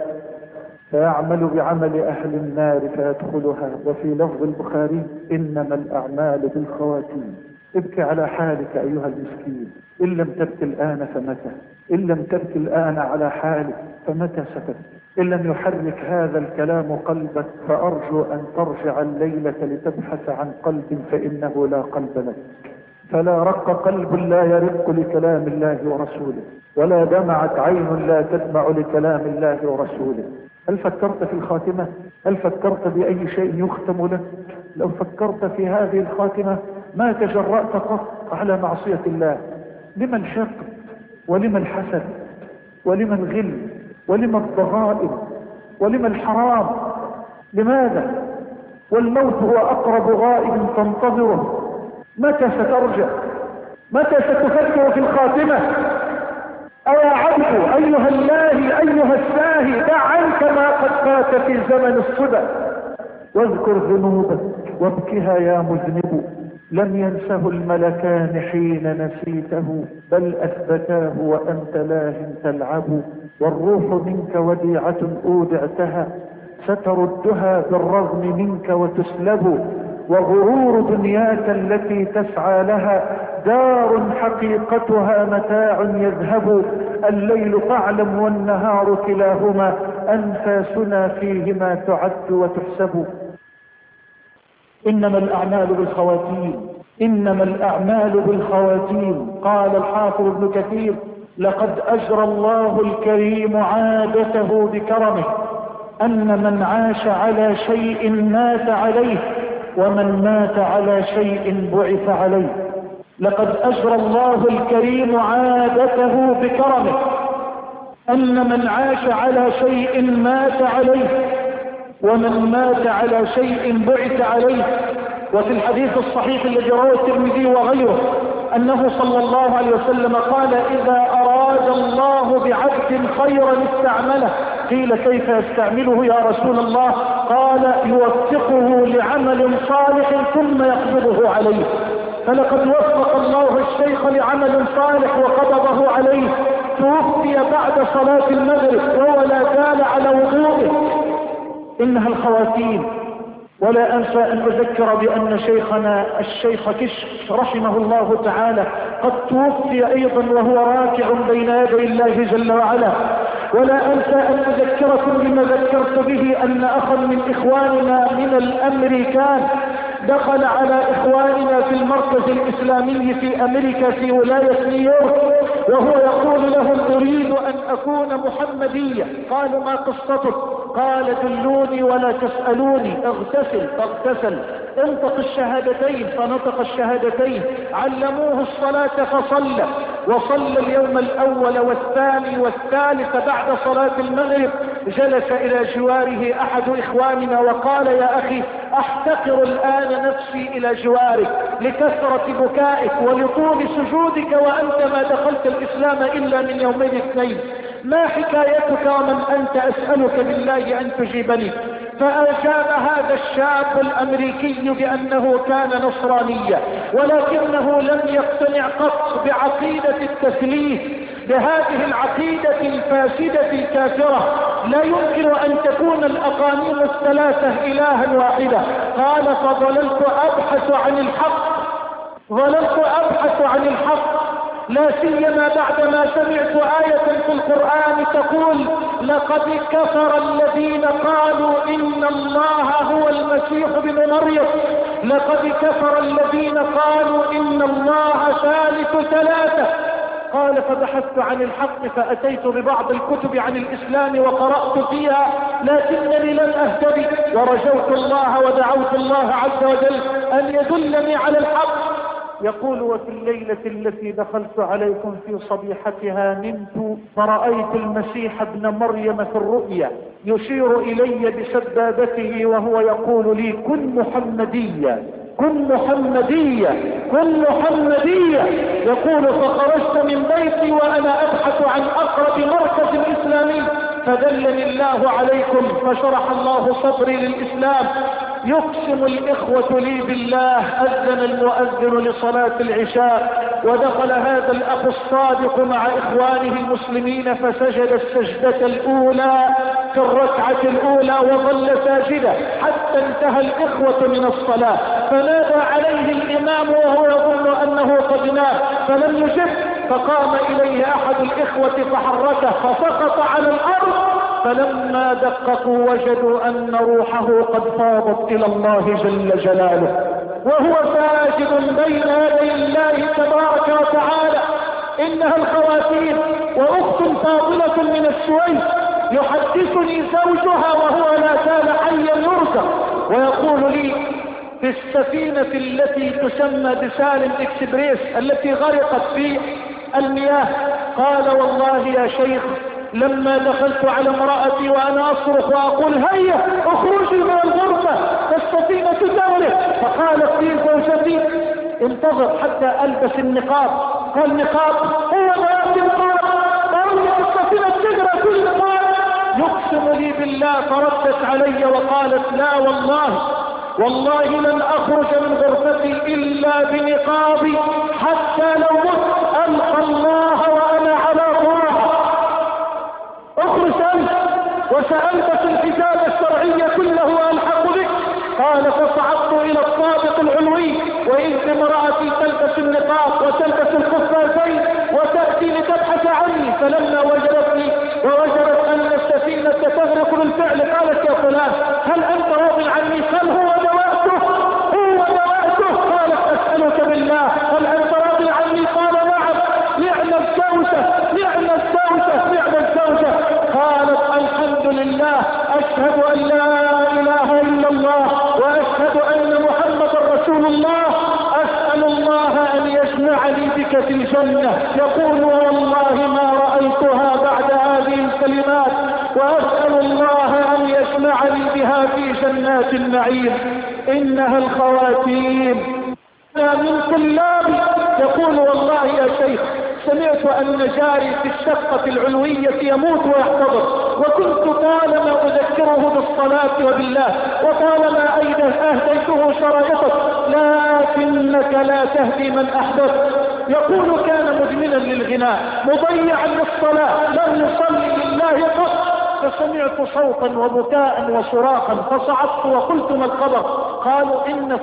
فيعمل بعمل أهل النار فيدخلها. وفي لفظ البخاري: إنما الأعمال بالخواتيم. ابكي على حالك أيها المسكين، إن لم تبكي الآن فمتى؟ إن لم تبكي الآن على حالك فمتى ستبكي؟ إن لم يحرك هذا الكلام قلبك فأرجو أن ترجع الليلة لتبحث عن قلب، فإنه لا قلب لك. فلا رق قلب لا يرق لكلام الله ورسوله، ولا دمعت عين لا تدمع لكلام الله ورسوله. هل فكرت في الخاتمة؟ هل فكرت بأي شيء يختم لك؟ لو فكرت في هذه الخاتمة ما تجرأت قط على معصية الله. لما الشق ولما الحسد ولما الغل ولما الضغائن ولما الحرام؟ لماذا؟ والموت هو أقرب غائب تنتظره. متى سترجع؟ متى ستفكر في الخاتمة؟ أيا عبد أيها الله أيها الساهي، دع عنك ما قد فات في زمن الصبا، واذكر ذنوبك وابكها يا مذنب. لم ينسه الملكان حين نسيته، بل أثبتاه وأنت لاه تلعب. والروح منك وديعة أودعتها، ستردها بالرغم منك وتسلب. وغرور دنياك التي تسعى لها دار حقيقتها متاع يذهب. الليل فاعلم والنهار كلاهما أنفاسنا فيهما تعد وتحسب. إنما الأعمال بالخواتيم، إنما الأعمال بالخواتيم. قال الحافظ ابن كثير: لقد أجرى الله الكريم عادته بكرمه أن من عاش على شيء مات عليه، ومن مات على شيء بعث عليه. لقد أجرى الله الكريم عادته بكرمه أن من عاش على شيء مات عليه، ومن مات على شيء بعث عليه. وفي الحديث الصحيح الذي رواه الترمذي وغيره أنه صلى الله عليه وسلم قال: إذا أراد الله بعبد خيرا استعمله. قيل: كيف يستعمله يا رسول الله؟ قال: يوفقه لعمل صالح ثم يقبضه عليه. فلقد وفق الله الشيخ لعمل صالح وقبضه عليه، توفي بعد صلاة المغرب وهو لا زال على وضوءه. إنها الخواتيم. ولا أنسى أن أذكر بأن شيخنا الشيخ كشك رحمه الله تعالى قد توفي أيضا وهو راكع بين يدي الله جل وعلا. ولا أنسى أن أذكركم بما ذكرت به أن أخا من إخواننا من الأمريكان دخل على إخواننا في المركز الإسلامي في أمريكا في ولاية نيويورك، وهو يقول لهم: أريد أن أكون محمديا. قالوا: ما قصتك؟ قال: دلوني ولا تسألوني. اغتسل. فاغتسل انطق الشهادتين فنطق الشهادتين، علموه الصلاة فصلى، وصلى اليوم الأول والثاني والثالث. بعد صلاة المغرب جلس إلى جواره أحد إخواننا وقال: يا أخي أحتقر الآن نفسي إلى جوارك لكثرة بكائك ولطول سجودك، وأنت ما دخلت الإسلام إلا من يومين اثنين، ما حكايتك ومن أنت؟ أسألك بالله أن تجيبني. فأجاب هذا الشاب الأمريكي بأنه كان نصرانيا، ولكنه لم يقتنع قط بعقيدة التثليث، بهذه العقيدة الفاسدة الكافرة. لا يمكن أن تكون الأقانيم الثلاثة إلها واحدة. قال: فظللت أبحث عن الحق، ظللت أبحث عن الحق، لا سيما بعدما سمعت آية في القرآن تقول: لقد كفر الذين قالوا إن الله هو المسيح ابن مريم، لقد كفر الذين قالوا إن الله ثالث ثلاثة. قال: فبحثت عن الحق فأتيت ببعض الكتب عن الإسلام وقرأت فيها، لكنني لم أهتدي، ورجوت الله ودعوت الله عز وجل أن يدلني على الحق. يقول: وفي الليلة التي دخلت عليكم في صبيحتها نمت فرأيت المسيح ابن مريم في الرؤيا يشير إلي بسبابته وهو يقول لي: كن محمديا، كن محمدية، كن محمدية. يقول: فخرجت من بيتي وأنا أبحث عن أقرب مركز إسلامي فدلني الله عليكم، فشرح الله صدري للإسلام. يقسم الإخوة لي بالله: أذن المؤذن لصلاة العشاء، ودخل هذا الأخ الصادق مع إخوانه المسلمين فسجد السجدة الأولى في الركعة الأولى وظل ساجدا حتى انتهى الإخوة من الصلاة، فنادى عليه الإمام وهو يظن أنه قد نام فلم يجب، فقام إليه أحد الإخوة فحركه فسقط على الأرض، فلما دققوا وجدوا أن روحه قد فاضت إلى الله جل جلاله وهو ساجد بين يدي الله تبارك وتعالى. إنها الخواتيم. وأخت فاضلة من السويس يحدثني زوجها وهو لا زال حيا يرزق، ويقول لي: في السفينة التي تسمى بسالم اكسبريس التي غرقت في المياه، قال: والله يا شيخ لما دخلت على امرأتي وأنا أصرخ وأقول: هيا اخرجي من الغرفة فالسفينة تغرق، فقالت لي زوجتي: انتظر حتى ألبس النقاب. قال: نقاب؟ هو ما النقاب؟ قال: السفينة تغرق في النقاب. يقسم لي بالله فردت علي وقالت: لا والله لن أخرج من غرفتي إلا بنقابي حتى لو مت ألقى الله وأنا على طاعة. اخرج أنت وسألبس الحجاب الشرعي كله وألحق بك. قال: فصعدت إلى الطابق العلوي وإذ امرأتي تلبس النقاب وتلبس القفازين وتأتي لتبحث عني، فلما وجدتني ووجدت أن السفينة تغرق بالفعل قالت: يا فلان هل أنت راض عني؟ هل هو دواءته؟ قالت: أسألك بالله هل أنت راض عني؟ قال: نعم. نعم الزوجة. قالت: الحمد لله، أشهد أن لا إله إلا الله وأشهد أن محمد رسول الله، أسأل الله أن يجمعني بك في الجنة. يقول: والله ما رأيتها بعد هذه الكلمات، وأسأل الله أن يجمعني بها في جنات النعيم. إنها الخواتيم. من طلابي يقول: والله يا شيخ سمعت أن جاري في الشقة العلوية يموت ويحتضر، وكنت طالما أذكره بالصلاة وبالله وطالما أهديته شرائطك، لكنك لا تهدي من أحببت. يقول: كان مدمنا للغناء مضيعا للصلاة، لم يصلي لله قط، فسمعت صوتا وبكاء وصراخا فصعدت وقلت: ما الخبر؟ قالوا: إن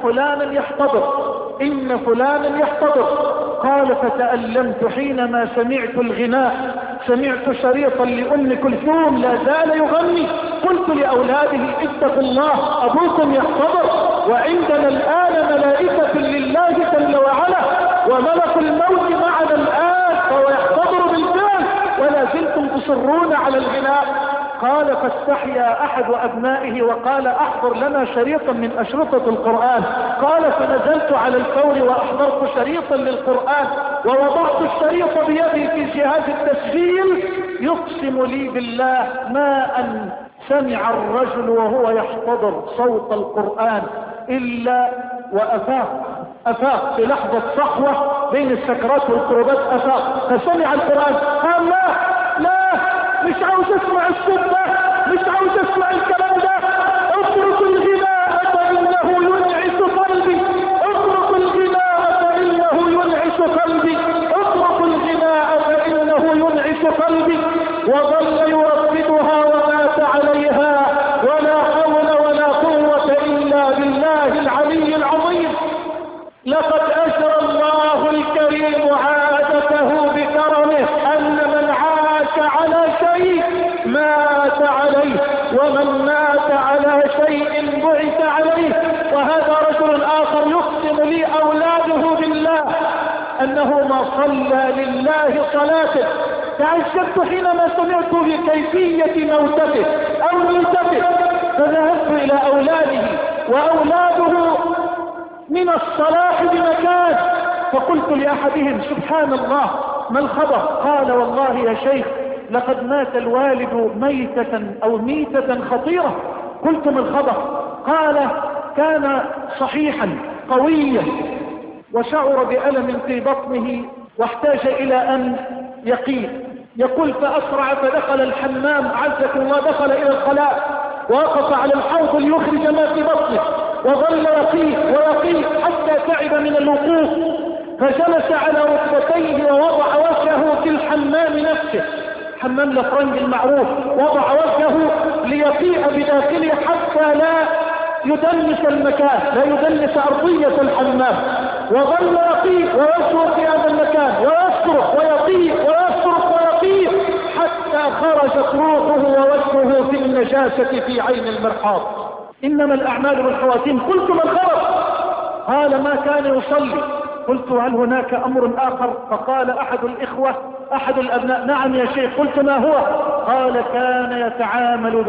فلانا يحتضر. قال: فتألمت حينما سمعت الغناء، سمعت شريطا لأم كلثوم لا زال يغني، قلت لأولاده: اتقوا الله، أبوكم يحتضر وعندنا الآن ملائكة لله جل وعلا وملك الموت معنا الآن فهو يحتضر بالفعل، ولا زلتم تصرون على الغناء. قال فاستحيا أحد أبنائه وقال احضر لنا شريطا من أشرطة القرآن. قال فنزلت على الفور وأحضرت شريطا للقرآن ووضعت الشريط بيدي في جهاز التسجيل. يقسم لي بالله ما أن سمع الرجل وهو يحتضر صوت القرآن إلا وأفاق في لحظة صحوة بين السكرات والقربات، أفاق فسمع القرآن قال لا مش عاوز اسمع الصوت ده، مش عاوز اسمع الكلام ده، اترك الغناء فإنه ينعش قلبي، اترك الغناء فإنه ينعش قلبي، اترك الغناء فإنه ينعش قلبي. وظل يرددها ومات عليها ولا حول ولا قوة إلا بالله العلي العظيم. لقد أجرى الله الكريم عادته بكرمه أن من عاش على شيء مات عليه، ومن مات على شيء بعث عليه. وهذا رجل آخر يقسم لي أولاده بالله أنه ما صلى لله صلاته. تعجبت حينما سمعت بكيفية موتته أو ميتته، فذهبت إلى أولاده وأولاده من الصلاح بمكان، فقلت لأحدهم سبحان الله ما الخبر؟ قال والله يا شيخ لقد مات الوالد ميتة خطيرة. قلت ما الخبر؟ قال كان صحيحا قويا وشعر بألم في بطنه واحتاج إلى أن يقيم. يقول فأسرع فدخل الحمام عزك الله، دخل إلى الخلاء ووقف على الحوض ليخرج ما في بطنه وظل يقيه حتى تعب من الوقوف، فجلس على ركبتيه ووضع وجهه في الحمام نفسه، حمام الأفرنج المعروف، وضع وجهه ليقيء بداخله حتى لا يدنس المكان، لا يدنس أرضية الحمام، وظل يقيء ويصرخ في هذا المكان ويصرخ ويقيء ويصرخ ويقيء حتى خرجت روحه ووجهه في النجاسة في عين المرحاض. إنما الأعمال بالخواتيم. قلت ما الخبر؟ قال ما كان يصلي. قلت هل هناك أمر آخر؟ فقال أحد الإخوة أحد الأبناء نعم يا شيخ. قلت ما هو؟ قال كان يتعامل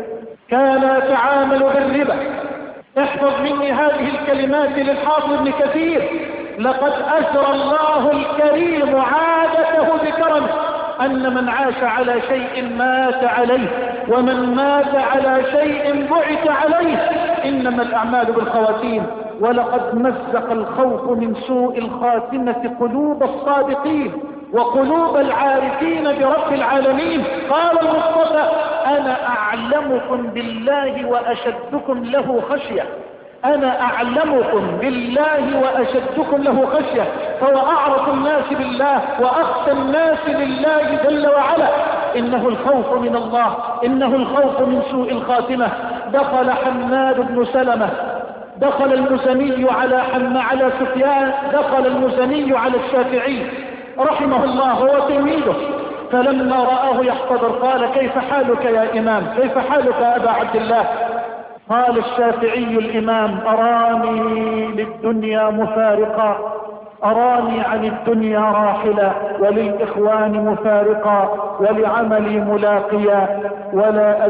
بالربا. احفظ مني هذه الكلمات للحافظ ابن كثير. لقد أجرى الله الكريم عادته بكرمه أن من عاش على شيء مات عليه، ومن مات على شيء بعث عليه. إنما الأعمال بالخواتيم. ولقد مزق الخوف من سوء الخاتمة قلوب الصادقين وقلوب العارفين برب العالمين. قال المصطفى أنا أعلمكم بالله وأشدكم له خشية، أنا أعلمكم بالله وأشدكم له خشية. فهو أعرف الناس بالله وأخشى الناس لله جل وعلا. إنه الخوف من الله، إنه الخوف من سوء الخاتمة. دخل حماد بن سلمة، دخل المزني على سفيان، دخل المزني على الشافعي رحمه الله هو تلميذه، فلما رآه يحتضر قال كيف حالك يا إمام؟ كيف حالك يا أبا عبد الله؟ قال الشافعي الإمام أراني للدنيا مفارقا، أراني عن الدنيا راحلا، وللإخوان مفارقا، ولعملي ملاقيا، ولا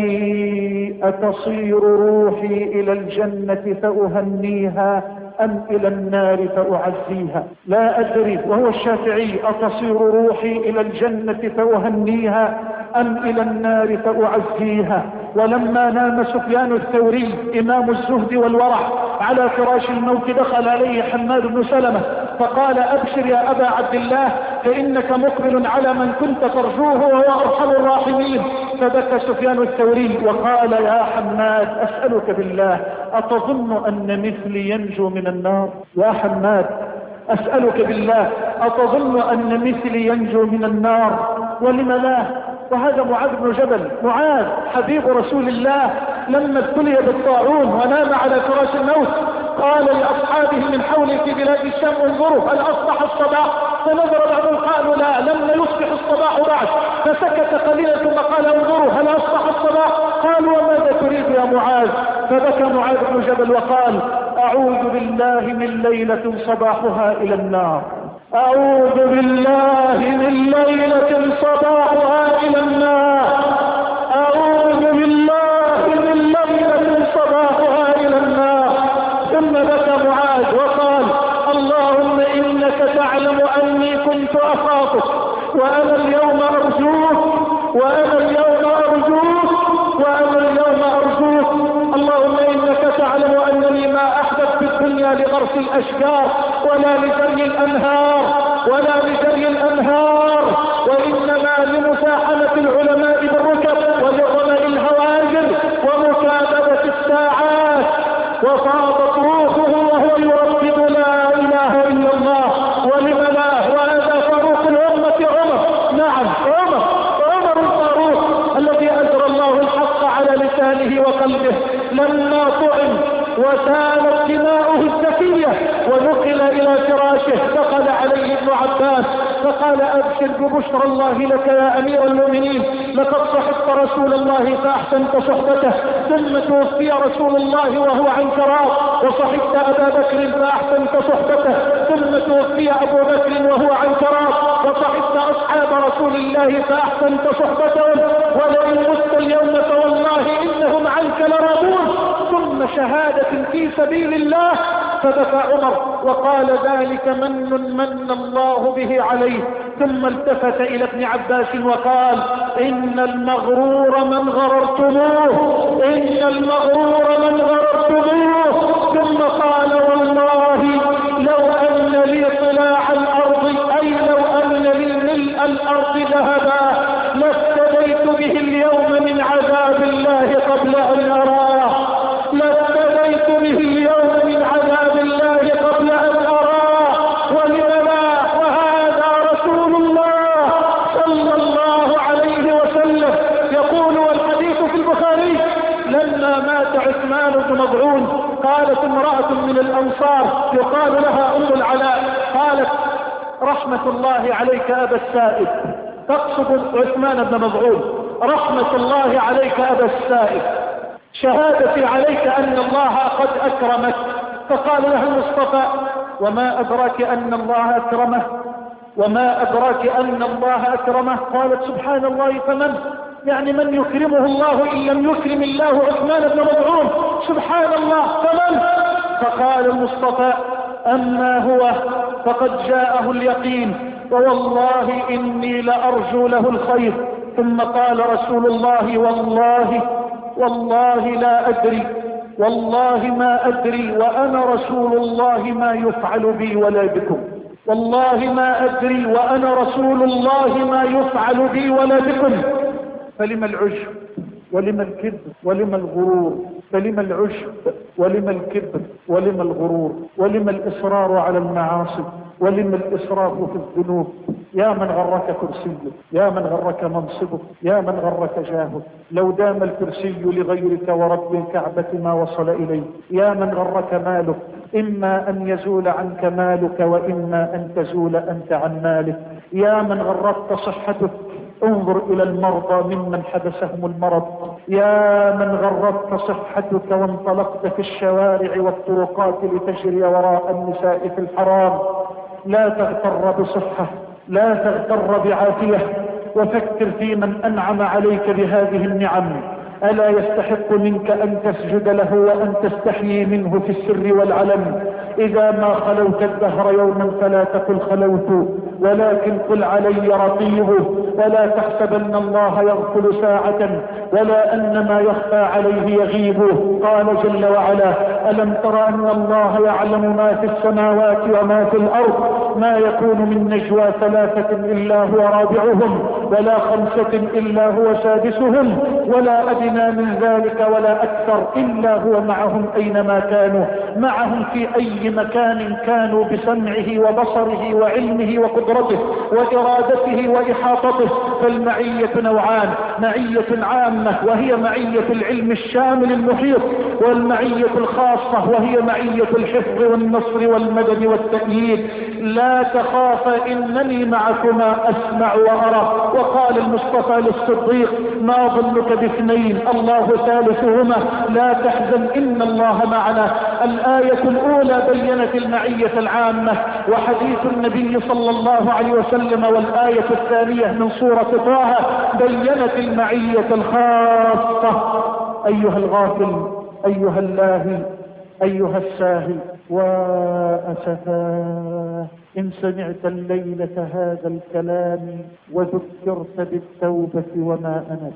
أدري أتصير روحي إلى الجنة فأهنيها أم إلى النار فأعزيها. لا أدري، وهو الشافعي، أتصير روحي إلى الجنة فأهنيها أم إلى النار فأعزيها. ولما نام سفيان الثوري إمام الزهد والورع على فراش الموت دخل عليه حماد بن سلمة فقال أبشر يا أبا عبد الله فإنك مقبل على من كنت ترجوه وهو أرحم الراحمين. فبكى سفيان الثوري وقال يا حماد أسألك بالله أتظن أن مثلي ينجو من النار؟ يا حماد أسألك بالله أتظن أن مثلي ينجو من النار؟ ولم لا؟ وهذا معاذ بن جبل، معاذ حبيب رسول الله لما ابتلي بالطاعون ونام على فراش الموت قال لأصحابه من حوله في بلاد الشام انظروا هل أصبح الصباح؟ فنظر بعضهم قالوا لا لم يصبح الصباح بعد، فسكت قليلا ثم قال انظروا هل أصبح الصباح؟ قالوا وماذا تريد يا معاذ؟ فبكى معاذ بن جبل وقال أعوذ بالله من ليلة صباحها إلى النار، أعوذ بالله من ليلة صباحها إلى النار، أعوذ كنت أخافك وأنا اليوم أرجوك وأنا اليوم أرجوك وأنا اليوم أرجوك. اللهم إنك تعلم أنني ما أحببت الدنيا لغرس الأشجار ولا لجري الأنهار وإنما لمساحمة العلماء بالركب ولرمى الهواجر ومكابدة الساعات. وفاضت روحه وهو يردد لا إله إلا الله ولم لا. وهذا فاروق الأمة عمر. نعم عمر الفاروق الذي أجرى الله الحق على لسانه وقلبه لما طعن وسالت دماؤه الزكية ونقل إلى فراشه دخل عليه ابن عباس فقال أبشر ببشرى الله لك يا أمير المؤمنين، لقد صحبت رسول الله فأحسنت صحبته، ثم توفي رسول الله وهو عن كراب، وصحبت أبا بكر فأحسنت صحبته، ثم توفي أبو بكر وهو عن كراب، وصحبت أصحاب رسول الله فأحسنت صحبتهم، ولئن مت اليوم فوالله إنهم عنك لراضون. ثم شهادة في سبيل الله. فبكى عمر وقال ذلك من الله به عليه. ثم التفت إلى ابن عباس وقال إن المغرور من غررتموه. ثم قال والله لو أن لي طلاع الأرض أي لو أن لي ملء الأرض ذهبا لافتديت به اليوم من عذاب الله قبل أن أراه. ولم لا. وهذا رسول الله صلى الله عليه وسلم يقول، والحديث في البخاري: لما مات عثمان بن مظعون قالت امرأة من الأنصار يقال لها أم العلاء قالت رحمة الله عليك أبا السائب، تقصد عثمان بن مظعون، رحمة الله عليك أبا السائب، شهادتي عليك أن الله قد أكرمك. فقال لها المصطفى وما أدراك أن الله أكرمه؟ قالت سبحان الله فمن؟ يعني من يكرمه الله إن لم يكرم الله عثمان بن مظعون؟ سبحان الله فمن؟ فقال المصطفى أما هو فقد جاءه اليقين ووالله إني لأرجو له الخير. ثم قال رسول الله والله لا أدري، والله ما أدري وأنا رسول الله ما يفعل بي ولا بكم. والله ما أدري وأنا رسول الله ما يفعل بي ولا بكم. فلما العجب ولما الكبر ولما الغرور؟ فلما العجب ولما الكبر ولما الغرور؟ ولما الإصرار على المعاصي؟ ولما الإسراف في الذنوب؟ يا من غرك كرسيك، يا من غرك منصبك، يا من غرك جاهك. لو دام الكرسي لغيرك ورب الكعبة ما وصل إليه. يا من غرك مالك، إما أن يزول عنك مالك وإما أن تزول أنت عن مالك. يا من غرتك صحتك، انظر إلى المرضى ممن حدثهم المرض. يا من غرتك صحتك وانطلقت في الشوارع والطرقات لتجري وراء النساء في الحرام. لا تغتر بصحة، لا تغتر بعافية، وفكر في من أنعم عليك بهذه النعم. ألا يستحق منك أن تسجد له وأن تستحيي منه في السر والعلن؟ إذا ما خلوت الدهر يوما فلا تقل خلوت، ولكن قل علي رقيبه. ولا تحسبن الله يغفل ساعة ولا أن ما يخفى عليه يغيبه. قال جل وعلا ألم تر أن الله يعلم ما في السماوات وما في الأرض؟ ما يكون من نجوى ثلاثة إلا هو رابعهم ولا خمسة إلا هو سادسهم ولا أدنى من ذلك ولا أكثر إلا هو معهم أينما كانوا. معهم في أي مكان كانوا بسمعه وبصره وعلمه وقدرته وإرادته وإحاطته. فالمعية نوعان: معية عامة وهي معية العلم الشامل المحيط، والمعية الخاصة وهي معية الحفظ والنصر والمدد والتأييد. لا تخاف إنني معكما أسمع وأرى. وقال المصطفى للصديق ما ظنك باثنين الله ثالثهما لا تحزن إن الله معنا. الآية الأولى بينت المعية العامة وحديث النبي صلى الله عليه وسلم، والآية الثانية من سورة طه بينت المعية الخاصة. أيها الغافل، أيها اللاهي، أيها الساهي، وأسفاه إن سمعت الليلة هذا الكلام وذكرت بالتوبة وما أنت،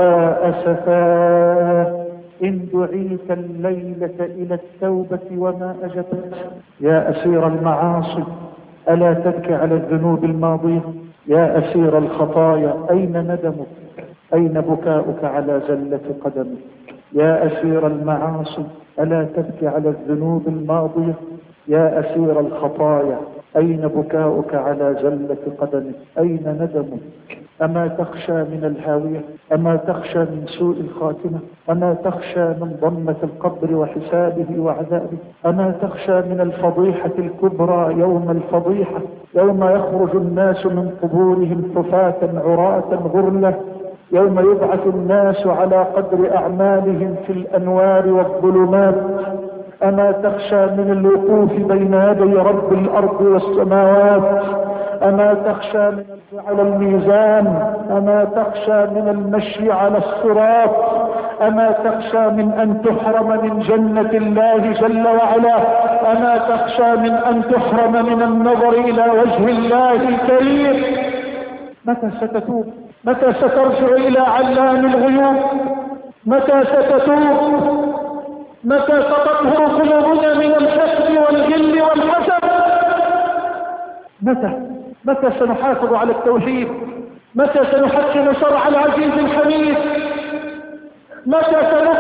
وأسفاه إن دعيت الليلة إلى التوبة وما أجبت. يا أسير المعاصي ألا تبكي على الذنوب الماضية؟ يا أسير الخطايا أين ندمك؟ أين بكاؤك على زلة قدمك؟ يا أسير المعاصي ألا تبكي على الذنوب الماضية؟ يا أسير الخطايا أين بكاؤك على زلة قدمك؟ أين ندمك؟ أما تخشى من الهاوية؟ أما تخشى من سوء الخاتمة؟ أما تخشى من ضمة القبر وحسابه وعذابه؟ أما تخشى من الفضيحة الكبرى يوم الفضيحة، يوم يخرج الناس من قبورهم حفاة عراة غرلة، يوم يبعث الناس على قدر أعمالهم في الأنوار والظلمات؟ أما تخشى من الوقوف بين يدي رب الأرض والسماوات؟ أما تخشى من على الميزان؟ أما تخشى من المشي على الصراط؟ أما تخشى من أن تحرم من جنة الله جل وعلا؟ أما تخشى من أن تحرم من النظر إلى وجه الله الكريم؟ متى ستتوب؟ متى سترجع إلى علام الغيوب؟ متى ستتوب؟ متى ستطهر قلوبنا من الحسد والغل والحسد؟ متى سنحافظ على التوحيد؟ متى سنحكم شرع العزيز الحميد؟ متى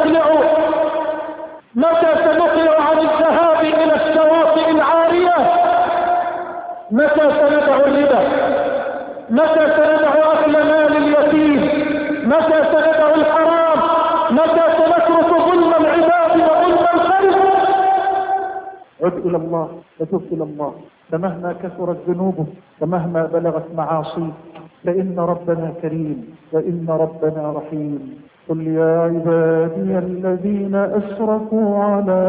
سنقلع عن الذهاب إلى الشواطئ العارية؟ متى سندع الربا؟ متى سندع أكل مال اليتيم؟ متى سندع الحرام؟ متى سنترك ظلم العباد وظلم الخلق؟ عد إلى الله وتب إلى الله، فمهما كثرت ذنوبه ومهما بلغت معاصيه فإن ربنا كريم وإن ربنا رحيم. قل يا عبادي الذين أسرفوا على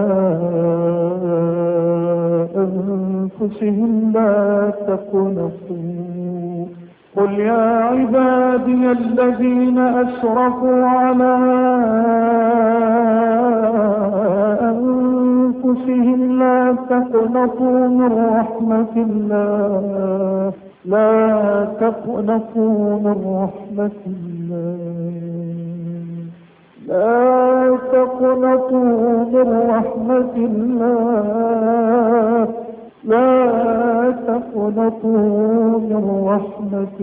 أنفسهم لا تقنطوا، قل يا عبادي الذين أسرفوا على أنفسهم لا تقنطوا من رحمة الله، لا تقنطوا من رحمة الله، لا تقنطوا من رحمة الله، لا تقنطوا من رحمة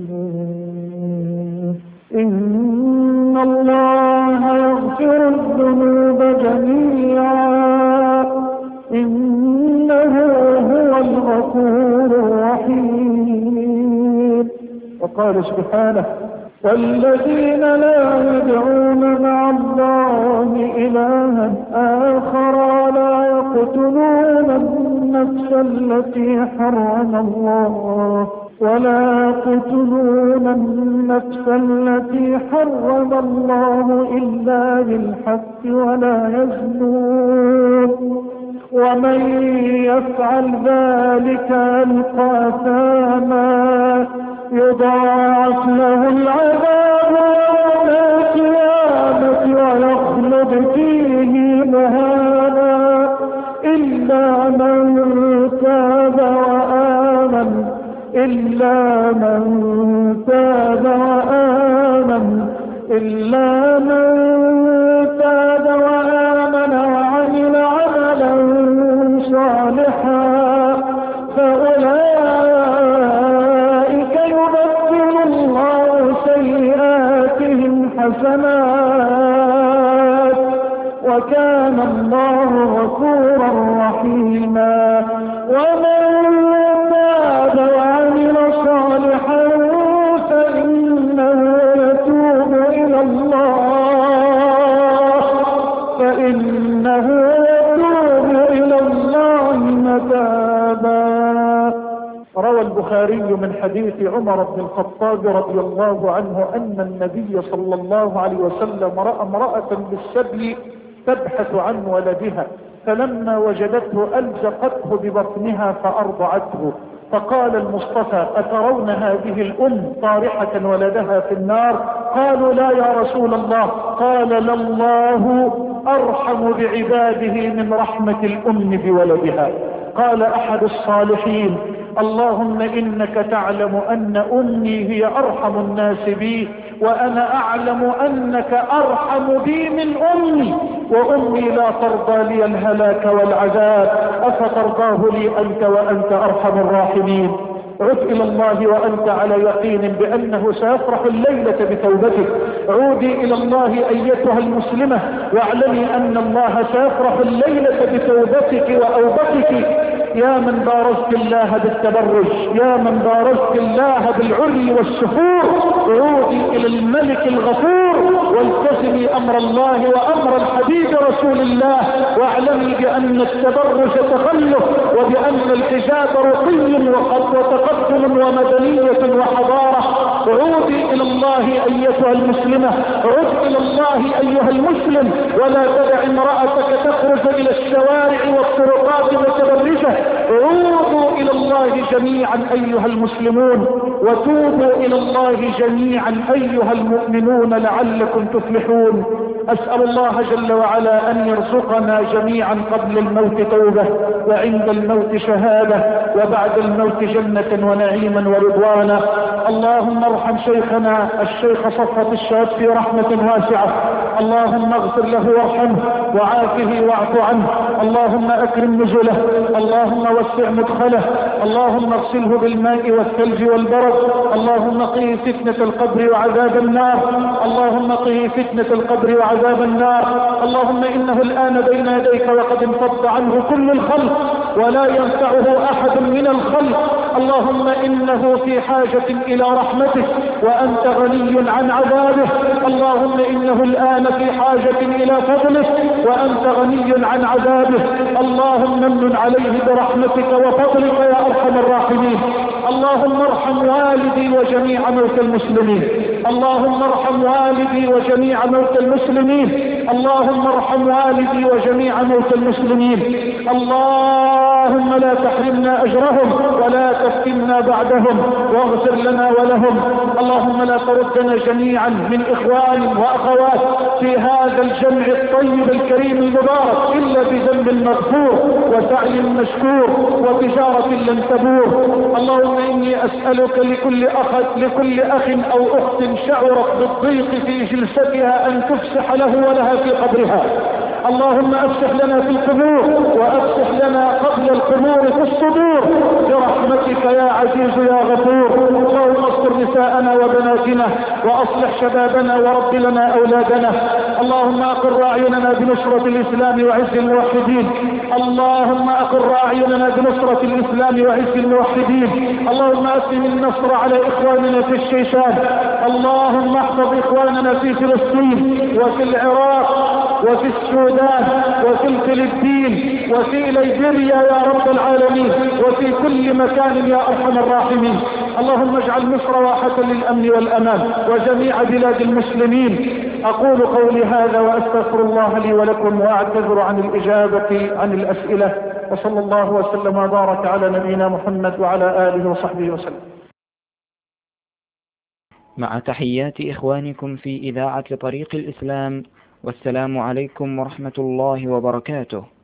الله، إن الله يغفر الذنوب جميعا إنه هو الغفور الرحيم. وقال سبحانه والذين لا يدعون مع الله إلها آخر ولا يقتلون النفس التي حرم الله إلا بالحق ولا يزنون ومن يفعل ذلك يلقى أثاما يضاعف له العذاب يوم القيامة ويخلد فيه مهانا إلا من تاب وآمن وعمل عملا صالحا فأولئك يبدل الله سيئاتهم حسنات وكان الله غفورا رحيما. ومن تاب وعمل صالحا فإنه يتوب إلى الله متابا. روى البخاري من حديث عمر بن الخطاب رضي الله عنه أن النبي صلى الله عليه وسلم رأى امرأة بالسبي تبحث عن ولدها، فلما وجدته ألزقته ببطنها فأرضعته، فقال المصطفى أترون هذه الأم طارحة ولدها في النار؟ قالوا لا يا رسول الله. قال لله أرحم بعباده من رحمة الأم بولدها. قال أحد الصالحين: اللهم إنك تعلم أن أمي هي أرحم الناس بي، وأنا أعلم أنك أرحم بي من أمي، وأمي لا ترضى لي الهلاك والعذاب، أفترضاه لي أنت وأنت أرحم الراحمين. عد إلى الله وأنت على يقين بأنه سيفرح الليلة بتوبتك. عودي إلى الله أيتها المسلمة واعلمي أن الله سيفرح الليلة بتوبتك وأوبتك. يا من بارزت الله بالتبرج، يا من بارزت الله بالعري والسفور، عودي إلى الملك الغفور والتزمي أمر الله وأمر الحبيب رسول الله، واعلمي بأن التبرج تخلف، وبأن الحجاب رقي وتقدم ومدنية وحضارة. عودي إلى الله أيتها المسلمة، عد إلى الله أيها المسلم، ولا تدع امرأتك تخرج إلى الشوارع والطرقات متبرجة. عودوا إلى الله جميعا أيها المسلمون، وتوبوا إلى الله جميعا أيها المؤمنون لعلكم تفلحون. أسأل الله جل وعلا أن يرزقنا جميعا قبل الموت توبة، وعند الموت شهادة، وبعد الموت جنة ونعيما ورضوانا. اللهم ارحم شيخنا الشيخ صفوة الشافعي رحمة واسعة، اللهم اغفر له وارحمه وعافه واعف عنه، اللهم اكرم نزله، اللهم وسع مدخله، اللهم اغسله بالماء والثلج والبرد، اللهم قه فتنة القبر وعذاب النار، اللهم قه فتنة القبر وعذاب النار. اللهم انه الان بين يديك وقد انفض عنه كل الخلق ولا ينفعه احد من الخلق، اللهم انه في حاجة الى رحمتك وانت غني عن عذابه، اللهم انه الان في حاجة الى فضلك وانت غني عن عذابه، اللهم امن عليه برحمتك وفضلك يا ارحم الراحمين. اللهم ارحم والدي وجميع موتى المسلمين، اللهم ارحم والدي وجميع موتى المسلمين، اللهم ارحم والدي وجميع موتى المسلمين. اللهم لا تحرمنا اجرهم ولا تفتنا بعدهم، واغفر لنا ولهم. اللهم لا تردنا جميعا من اخوان واخوات في هذا الجمع الطيب الكريم المبارك الا بذنب مغفور وسعي مشكور وتجارة لن تبور. اللهم اني اسألك لكل اخ او اخت شعرت بالضيق في جلستها ان تفسح له ولها في قبرها. اللهم افسح لنا في القبور وافسح لنا قبل القبور في الصدور برحمتك يا عزيز يا غفور. اللهم استر نساءنا وبناتنا واصلح شبابنا ورب لنا اولادنا. اللهم اقر اعيننا بنصرة الاسلام وعز الموحدين، اللهم اقر اعيننا بنصرة الاسلام وعز الموحدين. اللهم اسلم النصر على اخواننا في الشيشان، اللهم احفظ اخواننا في فلسطين وفي العراق وفي السودان وفي الفلبين وفي ليبيريا يا رب العالمين وفي كل مكان يا ارحم الراحمين. اللهم اجعل مصر واحة للامن والامان وجميع بلاد المسلمين. اقول قولي هذا واستغفر الله لي ولكم واعتذر عن الاجابة عن الاسئلة، وصلى الله وسلم وبارك على نبينا محمد وعلى اله وصحبه وسلم. مع تحيات إخوانكم في إذاعة طريق الإسلام، والسلام عليكم ورحمة الله وبركاته.